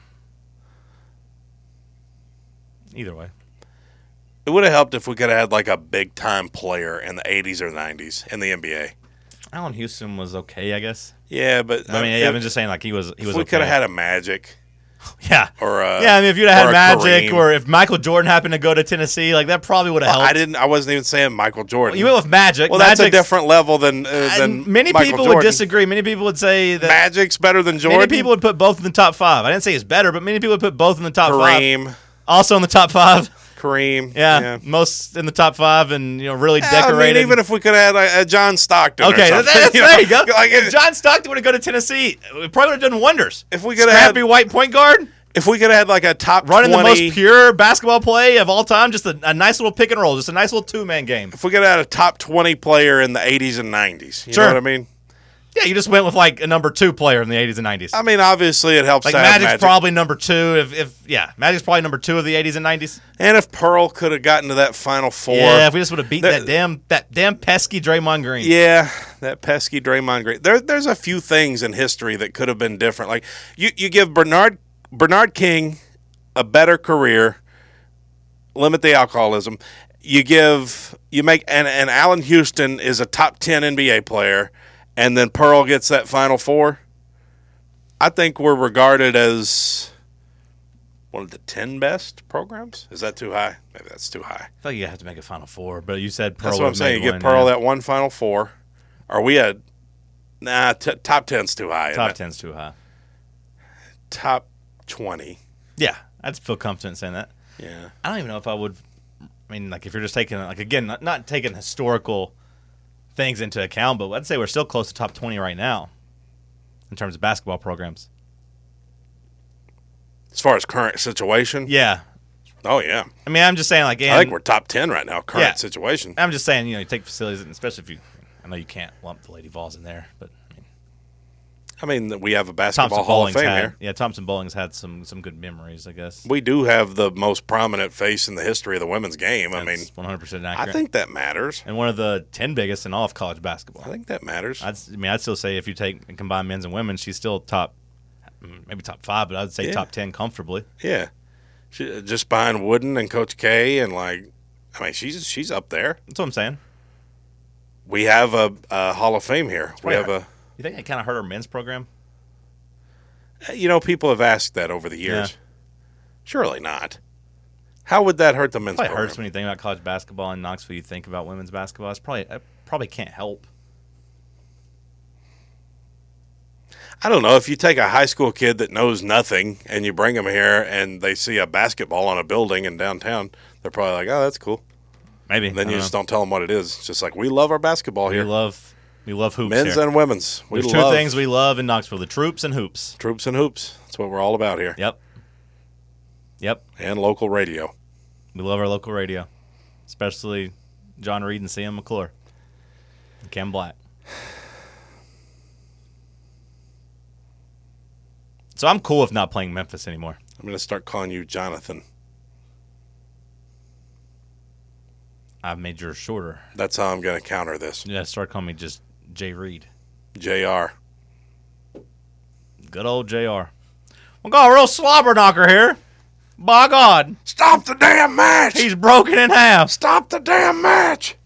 Either way. It would have helped if we could have had like a big time player in the eighties or nineties in the N B A. Allen Houston was okay, I guess. Yeah, but I mean, uh, yeah, if, I'm just saying, like he was. He if was. we okay. could have had a Magic Yeah. or a, Yeah, I mean, if you'd have or had a Magic, Kareem. or if Michael Jordan happened to go to Tennessee, like that probably would have Well, helped. I didn't. I wasn't even saying Michael Jordan. You went with Magic. well, that's a Magic's- different level than uh, and than many Michael people Jordan. would disagree. Many people would say that Magic's better than Jordan. many people would put both in the top five. I didn't say it's better, but many people would put both in the top five. Kareem, Also in the top five. Kareem. Yeah, yeah. most in the top five, and you know, really Yeah, I decorated. mean, even if we could have had a, a John Stockton. okay, or that, something, that's, you know? there you go. Like, if John Stockton would have gone to Tennessee, it probably would have done wonders. If we could have Scrappy had, white point guard if we could have had like a top running twenty, the most pure basketball play of all time, just a, a nice little pick and roll, just a nice little two man game. if we could have had a top twenty player in the eighties and nineties, you Sure. know what I mean? Yeah, you just went with like a number two player in the eighties and nineties. I mean, obviously it helps Like to have Magic's Magic. probably number two. If, if yeah, Magic's probably number two of the eighties and nineties. And if Pearl could have gotten to that Final Four, Yeah, if we just would have beat There- that damn that damn pesky Draymond Green. yeah, that pesky Draymond Green. There, there's a few things in history that could have been different. Like you, you give Bernard Bernard King a better career, limit the alcoholism. You give you make and and Allen Houston is a top ten N B A player, and then Pearl gets that Final Four. I think we're regarded as one of the ten best programs. Is that too high? Maybe that's too high. I feel like you have to make a Final Four, but you said Pearl. That's what I'm would saying. make You one, get Pearl yeah. that one Final Four. Are we at nah? T- top ten's too high. isn't Top it? ten's too high. Top twenty. Yeah, I'd feel confident saying that. Yeah. I don't even know if I would. I mean, like if you're just taking like again, not, not taking historical things into account, but I'd say we're still close to top twenty right now in terms of basketball programs. As far as current situation, Yeah, Oh, yeah. I mean, I'm just saying, like, I and think we're top ten right now, current Yeah. situation. I'm just saying, you know, you take facilities, and especially if you, I know you can't lump the Lady Vols in there, but I mean, I mean, we have a basketball Thompson Hall of Bowling's Fame had, here. yeah, Thompson Bowling's had some some good memories, I guess. We do have the most prominent face in the history of the women's game. I mean, That's one hundred percent I accurate. think that matters. and one of the ten biggest in all of college basketball. I think that matters. I'd, I mean, I'd still say if you take and combine men's and women, she's still top, maybe top five, but I'd say Yeah. top ten comfortably. Yeah, she, just behind Wooden and Coach K, and like, I mean, she's she's up there. That's what I'm saying. We have a, a Hall of Fame here. We Right. have a, You think it kind of hurt our men's program? you know, people have asked that over the years. Yeah. Surely not. How would that hurt the men's Probably program? hurts when you think about college basketball in Knoxville. You think about women's basketball. It's probably it probably can't help. I don't know. If you take a high school kid that knows nothing and you bring them here and they see a basketball on a building in downtown, they're probably like, "Oh, that's cool." Maybe. And then I you don't just know. don't tell them what it is. It's just like, we love our basketball We here, love we love hoops men's here. and women's. We There's love two things we love in Knoxville: the troops and hoops. troops and hoops. That's what we're all about here. Yep. Yep. And local radio. We love our local radio, especially John Reed and C M McClure and Cam Black. So I'm cool with not playing Memphis anymore. I'm going to start calling you Jonathan. I've made yours shorter. That's how I'm going to counter this. You gotta start calling me just Jay Reed. J R. Good old J R. We got a real slobber knocker here. By God, Stop the damn match! he's broken in half. Stop the damn match!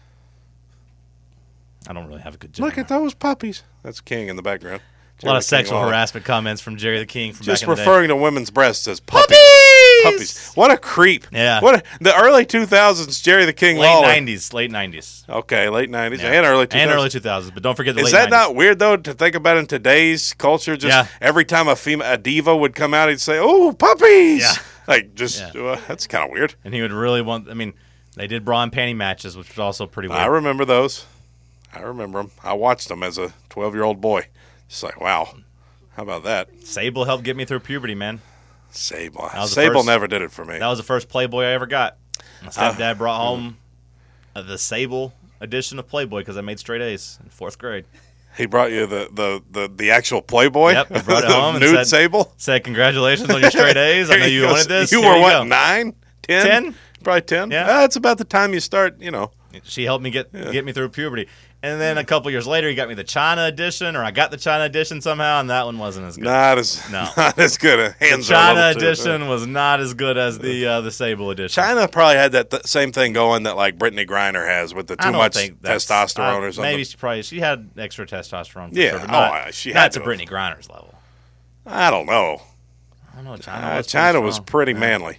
I don't really have a good Look J R. at those puppies. That's King in the background. A lot Jerry of the sexual King Lawler. harassment comments from Jerry the King from Just back in the day. referring to women's breasts as puppies. Puppies! Puppies. What a creep. Yeah. What a, the early two thousands Jerry the King Late Lawler. nineties, late nineties. Okay, late nineties Yeah. and early two thousands. And early two thousands, but don't forget the Is late that nineties. not weird though to think about in today's culture? Just Yeah. every time a female, a diva would come out, he'd say, "Oh, puppies!" Yeah. Like just Yeah. uh, that's kind of weird. And he would really want, I mean, they did bra and panty matches, which was also pretty weird. I remember those. I remember them. I watched them as a twelve-year-old boy. Just like, wow, how about that? Sable helped get me through puberty, man. Sable. was the Sable first- never did it for me. That was the first Playboy I ever got. My stepdad brought Uh, home uh, the Sable edition of Playboy because I made straight A's in fourth grade. He brought you the the the, the actual Playboy. Yep, he brought it The home and nude said- Sable. Said, congratulations on your straight A's. I know Here you he goes. wanted this. You Here were you what, go. nine, ten, Ten? probably ten. Yeah. That's about the time you start. You know, She helped me get get me through puberty. And then a couple years later, he got me the China edition, or I got the China edition somehow, and that one wasn't as good. not as No. not as good. A the hands are China level two. edition was not as good as the uh, the Sable edition. China probably had that th- same thing going that like Brittany Griner has with the I too don't much think that's- testosterone I- or something. Maybe she probably she had extra testosterone. For Yeah, sure, but oh, not, uh, she not had to to. Brittany Griner's level. I don't know. I don't know. China, Uh, was, pretty China was strong. pretty Yeah. manly.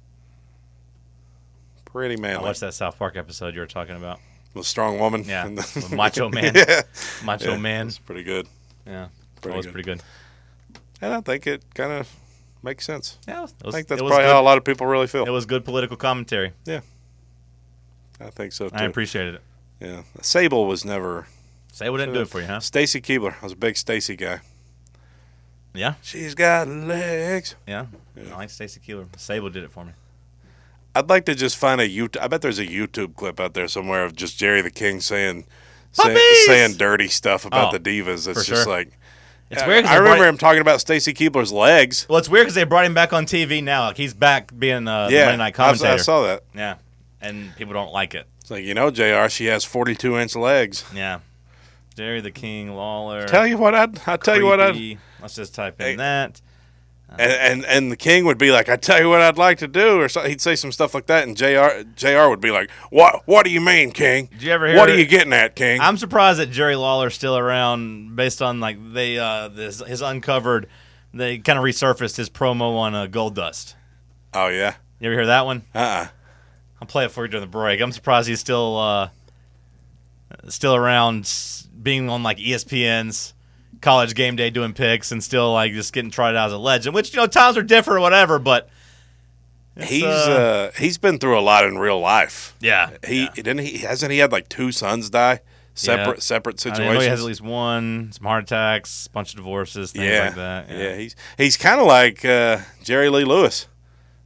Pretty I manly. watched that South Park episode you were talking about. The strong woman. Yeah, And the- with Macho Man. yeah. Macho Yeah, Man. It's pretty good. Yeah, Pretty that was good. pretty good. And I think it kind of makes sense. Yeah, it was, I think that's it was probably good. how a lot of people really feel. It was good political commentary. I think so too. I appreciated it. Yeah. Sable was never. Sable didn't do it for you, huh? Stacy Keebler. I was a big Stacy guy. Yeah, She's got legs. yeah. I like Stacey Keeler. Sable did it for me. I'd like to just find a YouTube. I bet there's a YouTube clip out there somewhere of just Jerry the King saying saying, Puppies! saying dirty stuff about Oh, the divas. It's for just sure. like It's I, weird. 'cause I they brought remember it- him talking about Stacy Keebler's legs. Well, it's weird because they brought him back on T V now. Like he's back being uh, the Yeah, Monday Night I, I commentator. saw that. Yeah, and people don't like it. It's like, you know, J R, she has forty-two inch legs. Yeah, Jerry the King Lawler. Tell you what, I'd I tell you what, I'd creepy. Let's just type in Hey. that. and, and and the King would be like, I tell you what, I'd like to do, or so, he'd say some stuff like that, and J R J R would be like, what What do you mean, King? Did you ever hear What are it? you getting at, King? I'm surprised that Jerry Lawler's still around, based on like they uh this his uncovered. They kind of resurfaced his promo on uh, Gold Dust. oh yeah, You ever hear that one? uh uh I'll play it for you during the break. I'm surprised he's still uh, still around, s- being on like E S P N's College Game Day doing picks, and still like just getting tried out as a legend. Which, you know, times are different or whatever, but it's, he's uh, uh, he's been through a lot in real life. yeah, He yeah. didn't he hasn't he had like two sons die separate Yeah. separate I know situations. he has at least one, some heart attacks, a bunch of divorces, things yeah, like that. yeah. He's he's kind of like uh, Jerry Lee Lewis.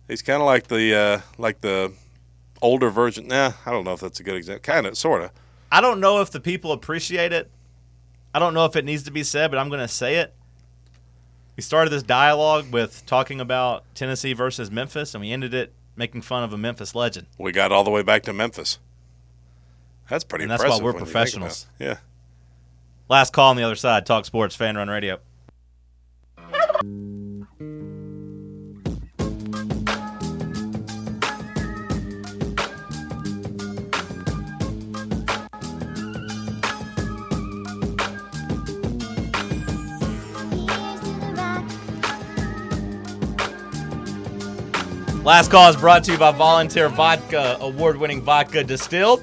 He's kind of like the uh, like the older version. Nah, I don't know if that's a good example. Kind of, sort of. I don't know if the people appreciate it. I don't know if it needs to be said, but I'm going to say it. We started this dialogue with talking about Tennessee versus Memphis, and we ended it making fun of a Memphis legend. We got all the way back to Memphis. That's pretty And that's impressive. why we're when you think professionals. about it. Yeah. Last call on the other side. Talk Sports, Fan Run Radio. Last call is brought to you by Volunteer Vodka, award-winning vodka distilled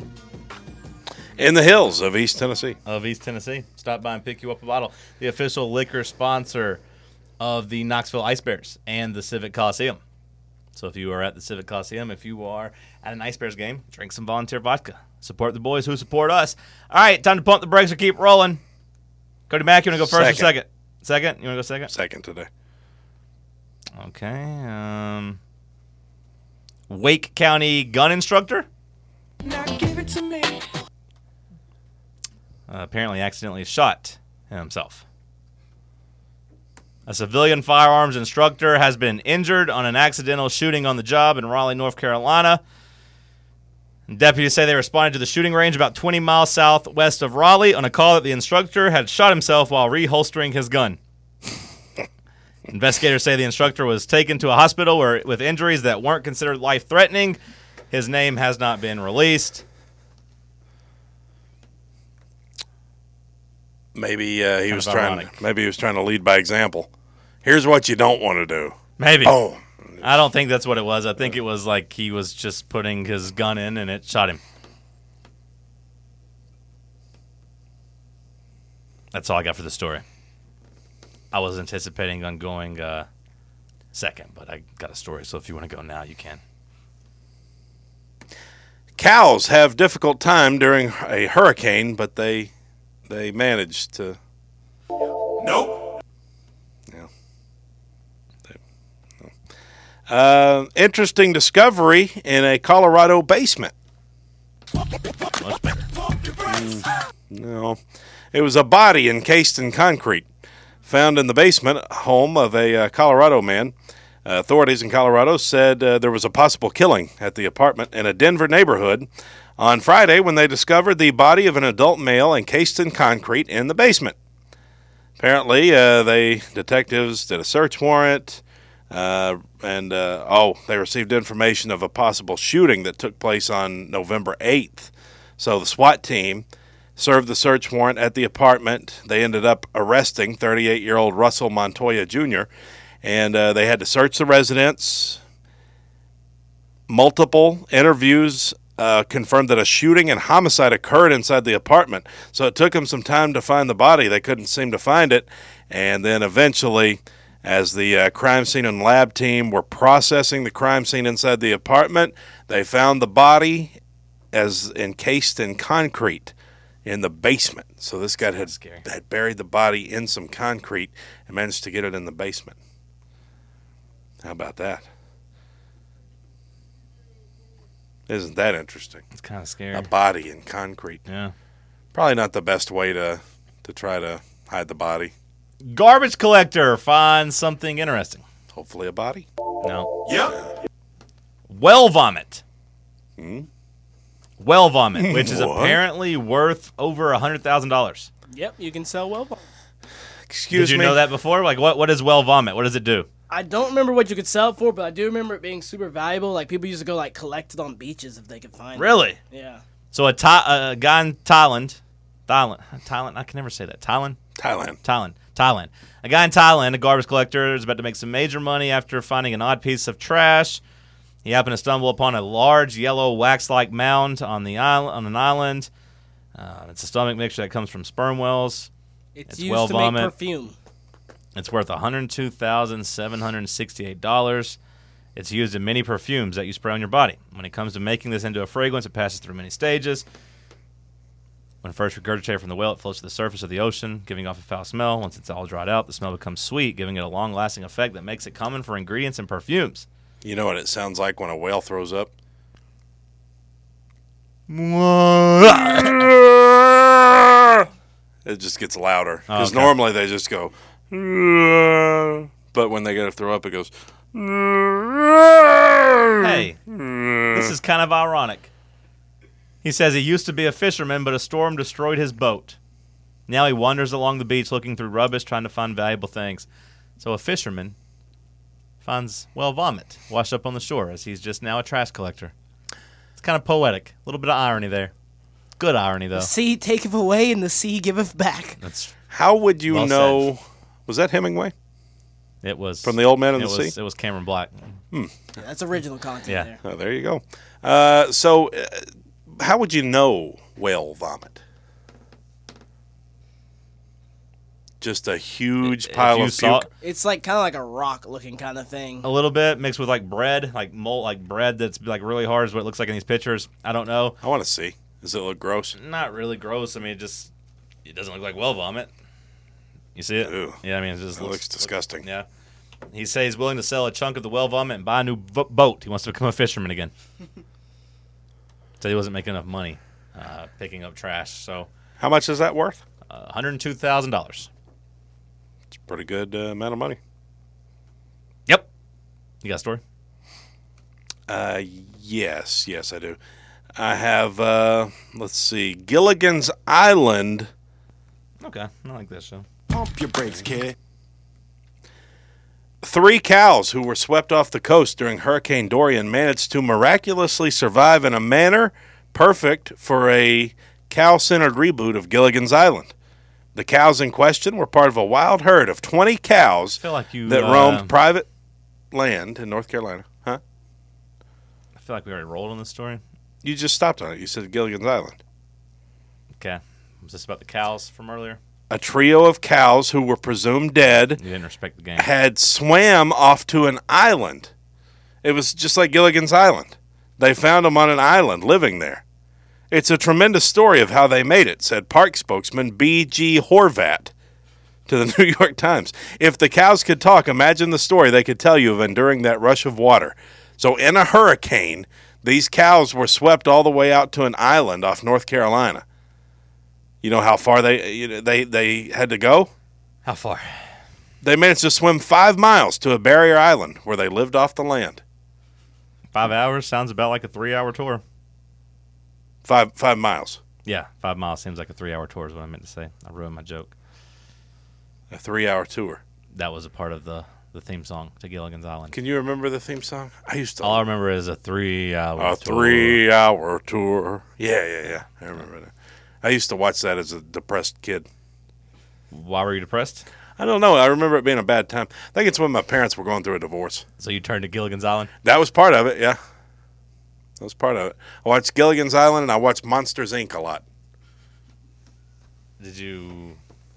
In the hills of East Tennessee. of East Tennessee. Stop by and pick you up a bottle. The official liquor sponsor of the Knoxville Ice Bears and the Civic Coliseum. So if you are at the Civic Coliseum, if you are at an Ice Bears game, drink some Volunteer Vodka. Support the boys who support us. All right, time to pump the brakes or keep rolling. Cody Mack, you want to go first Second. or second? Second? You want to go second? Second today. Okay. Um, Wake County gun instructor. Now give it to me. Uh, apparently accidentally shot himself. A civilian firearms instructor has been injured on an accidental shooting on the job in Raleigh, North Carolina. Deputies say they responded to the shooting range about twenty miles southwest of Raleigh on a call that the instructor had shot himself while reholstering his gun. Investigators say the instructor was taken to a hospital where, with injuries that weren't considered life-threatening. His name has not been released. Maybe uh, he Kind was of trying. ironic. Maybe he was trying to lead by example. Here's what you don't want to do. Maybe. Oh, I don't think that's what it was. I think it was like he was just putting his gun in and it shot him. That's all I got for the story. I was anticipating on going uh, second, but I got a story, so if you want to go now, you can. cows have difficult time during a hurricane, but they they managed to. Nope. Yeah. They- no. Uh, interesting discovery in a Colorado basement. Much better. No, it was a body encased in concrete, found in the basement home of a uh, Colorado man. Uh, authorities in Colorado said uh, there was a possible killing at the apartment in a Denver neighborhood on Friday when they discovered the body of an adult male encased in concrete in the basement. Apparently, uh, they detectives did a search warrant, uh, and uh, oh, they received information of a possible shooting that took place on November eighth. So the SWAT team served the search warrant at the apartment. They ended up arresting thirty-eight-year-old Russell Montoya Junior, and uh, they had to search the residence. Multiple interviews uh, confirmed that a shooting and homicide occurred inside the apartment. So it took them some time to find the body. They couldn't seem to find it. And then eventually, as the uh, crime scene and lab team were processing the crime scene inside the apartment, they found the body as encased in concrete in the basement. So this guy had, had buried the body in some concrete and managed to get it in the basement. How about that? Isn't that interesting? It's kind of scary. A body in concrete. Yeah. Probably not the best way to, to try to hide the body. Garbage collector finds something interesting. Hopefully a body. No. Yep. Well vomit. Hmm? Well vomit, which is What? apparently worth over one hundred thousand dollars. Yep, you can sell well. Excuse Did you me? know that before? Like, what? what is well vomit? What does it do? I don't remember what you could sell it for, but I do remember it being super valuable. Like, people used to go, like, collect it on beaches if they could find it. Really? Yeah. So a, Tha- a guy in Thailand, Thailand, Thailand, I can never say that. Thailand? Thailand. Thailand. Thailand. A guy in Thailand, a garbage collector, is about to make some major money after finding an odd piece of trash. He happened to stumble upon a large yellow wax-like mound on the island. On an island. Uh, it's a stomach mixture that comes from sperm wells. It's, It's used well to vomit. make perfume. It's worth one hundred two thousand seven hundred sixty-eight dollars. It's used in many perfumes that you spray on your body. When it comes to making this into a fragrance, it passes through many stages. When first regurgitated from the well, it floats to the surface of the ocean, giving off a foul smell. Once it's all dried out, the smell becomes sweet, giving it a long-lasting effect that makes it common for ingredients in perfumes. You know what it sounds like when a whale throws up? It just gets louder. Because Okay. normally they just go, but when they get to throw up, it goes, Hey, this is kind of ironic. He says he used to be a fisherman, but a storm destroyed his boat. Now he wanders along the beach looking through rubbish, trying to find valuable things. So a fisherman finds whale vomit washed up on the shore, as he's just now a trash collector. It's kind of poetic. A little bit of irony there. Good irony, though. The sea taketh away and the sea giveth back. That's how would you Well know? Was that Hemingway? It was From The Old Man in it the was, Sea? It was Cameron Black. Yeah, that's original content Yeah. there. Oh, there you go. Uh, so, uh, how would you know whale vomit? Just a huge If pile you of saw- puke. It's like kind of like a rock looking kind of thing. A little bit mixed with like bread, like mold, like bread that's like really hard is what it looks like in these pictures. I don't know. I want to see. Does it look gross? Not really gross. I mean, it just it doesn't look like whale vomit. You see it? Ew. Yeah, I mean, it just It looks disgusting. yeah. He says he's willing to sell a chunk of the whale vomit and buy a new vo- boat. He wants to become a fisherman again. So he wasn't making enough money uh, picking up trash. So How much is that worth? uh, one hundred two thousand dollars. It's a pretty good uh, amount of money. Yep. You got a story? Uh, yes, yes, I do. I have, uh, let's see, Gilligan's Island. Okay. I like that show. Pump your brakes, kid. Three cows who were swept off the coast during Hurricane Dorian managed to miraculously survive in a manner perfect for a cow-centered reboot of Gilligan's Island. The cows in question were part of a wild herd of twenty cows I feel like you that uh, roamed private land in North Carolina. Huh? I feel like we already rolled on this story. You just stopped on it. You said Gilligan's Island. Okay. Was this about the cows from earlier? A trio of cows who were presumed dead You didn't respect the game. had swam off to an island. It was just like Gilligan's Island. They found them on an island living there. It's a tremendous story of how they made it, said park spokesman B G Horvat to the New York Times. If the cows could talk, imagine the story they could tell you of enduring that rush of water. So in a hurricane, these cows were swept all the way out to an island off North Carolina. You know how far they you know, they they had to go? How far? They managed to swim five miles to a barrier island where they lived off the land. Five hours sounds about like a three-hour tour. Five five miles. Yeah, five miles seems like a three-hour tour is what I meant to say. I ruined my joke. A three-hour tour. That was a part of the, the theme song to Gilligan's Island. Can you remember the theme song? I used to. All I remember is a three-hour a tour. three-hour tour. Yeah, yeah, yeah. I remember that. I used to watch that as a depressed kid. Why were you depressed? I don't know. I remember it being a bad time. I think it's when my parents were going through a divorce. So you turned to Gilligan's Island? That was part of it, yeah. That was part of it. I watched Gilligan's Island and I watched Monsters, Incorporated a lot. Did you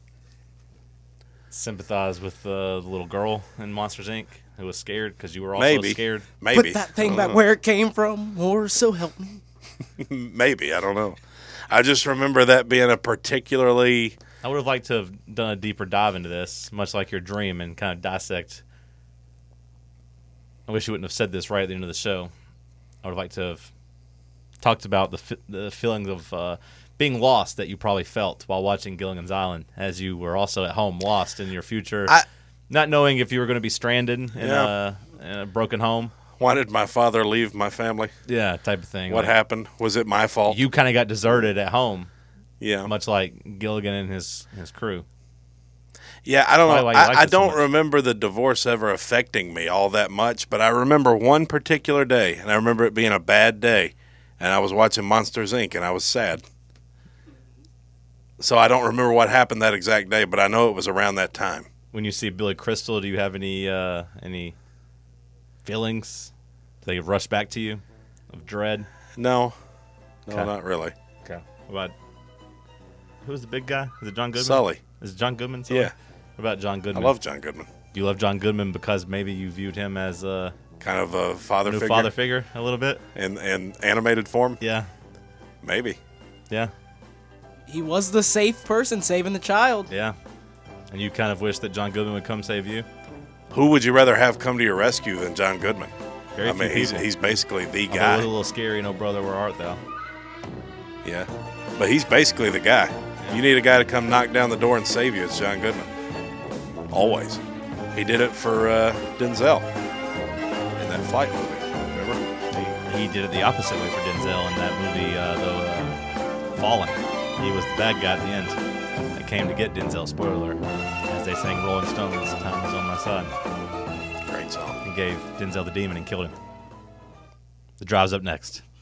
sympathize with uh, the little girl in Monsters, Incorporated who was scared because you were also Maybe. scared? Maybe. Put that I thing don't back know. where it came from, or so help me. Maybe. I don't know. I just remember that being a particularly... I would have liked to have done a deeper dive into this, much like your dream, and kind of dissect. I wish you wouldn't have said this right at the end of the show. I would have liked to have talked about the fi- the feelings of uh, being lost that you probably felt while watching Gilligan's Island, as you were also at home lost in your future, I- not knowing if you were going to be stranded in, Yeah. a, in a broken home. Why did my father leave my family? Yeah, type of thing. What Like, happened? Was it my fault? You kind of got deserted at home, yeah. much like Gilligan and his, his crew. Yeah, I don't Probably know. why you I, liked I it so don't much. remember the divorce ever affecting me all that much, but I remember one particular day, and I remember it being a bad day, and I was watching Monsters, Incorporated, and I was sad. So I don't remember what happened that exact day, but I know it was around that time. When you see Billy Crystal, do you have any uh, any feelings? Do they rush back to you of dread? No, no, Okay. not really. Okay. What about who's the big guy? Is it John Goodman? Sully. Is it John Goodman? Sully? Yeah. What about John I Goodman? love John Goodman. Do you love John Goodman because maybe you viewed him as a Kind of a father new figure father figure a little bit? in, in animated form? Yeah. Maybe. Yeah. He was the safe person saving the child. Yeah. And you kind of wish that John Goodman would come save you? Who would you rather have come to your rescue than John Goodman? Very I few mean, he's, people. he's basically the Although guy. it was a little scary, no brother, where art thou? Yeah. But he's basically the guy. You need a guy to come knock down the door and save you. It's John Goodman. Always. He did it for uh, Denzel in that Flight movie. Remember? He, he did it the opposite way for Denzel in that movie, uh, though, uh, Fallen. He was the bad guy at the end. That came to get Denzel, spoiler alert, as they sang Rolling Stones, Time Was On My Side. Great song. He gave Denzel the demon and killed him. The drive's up next.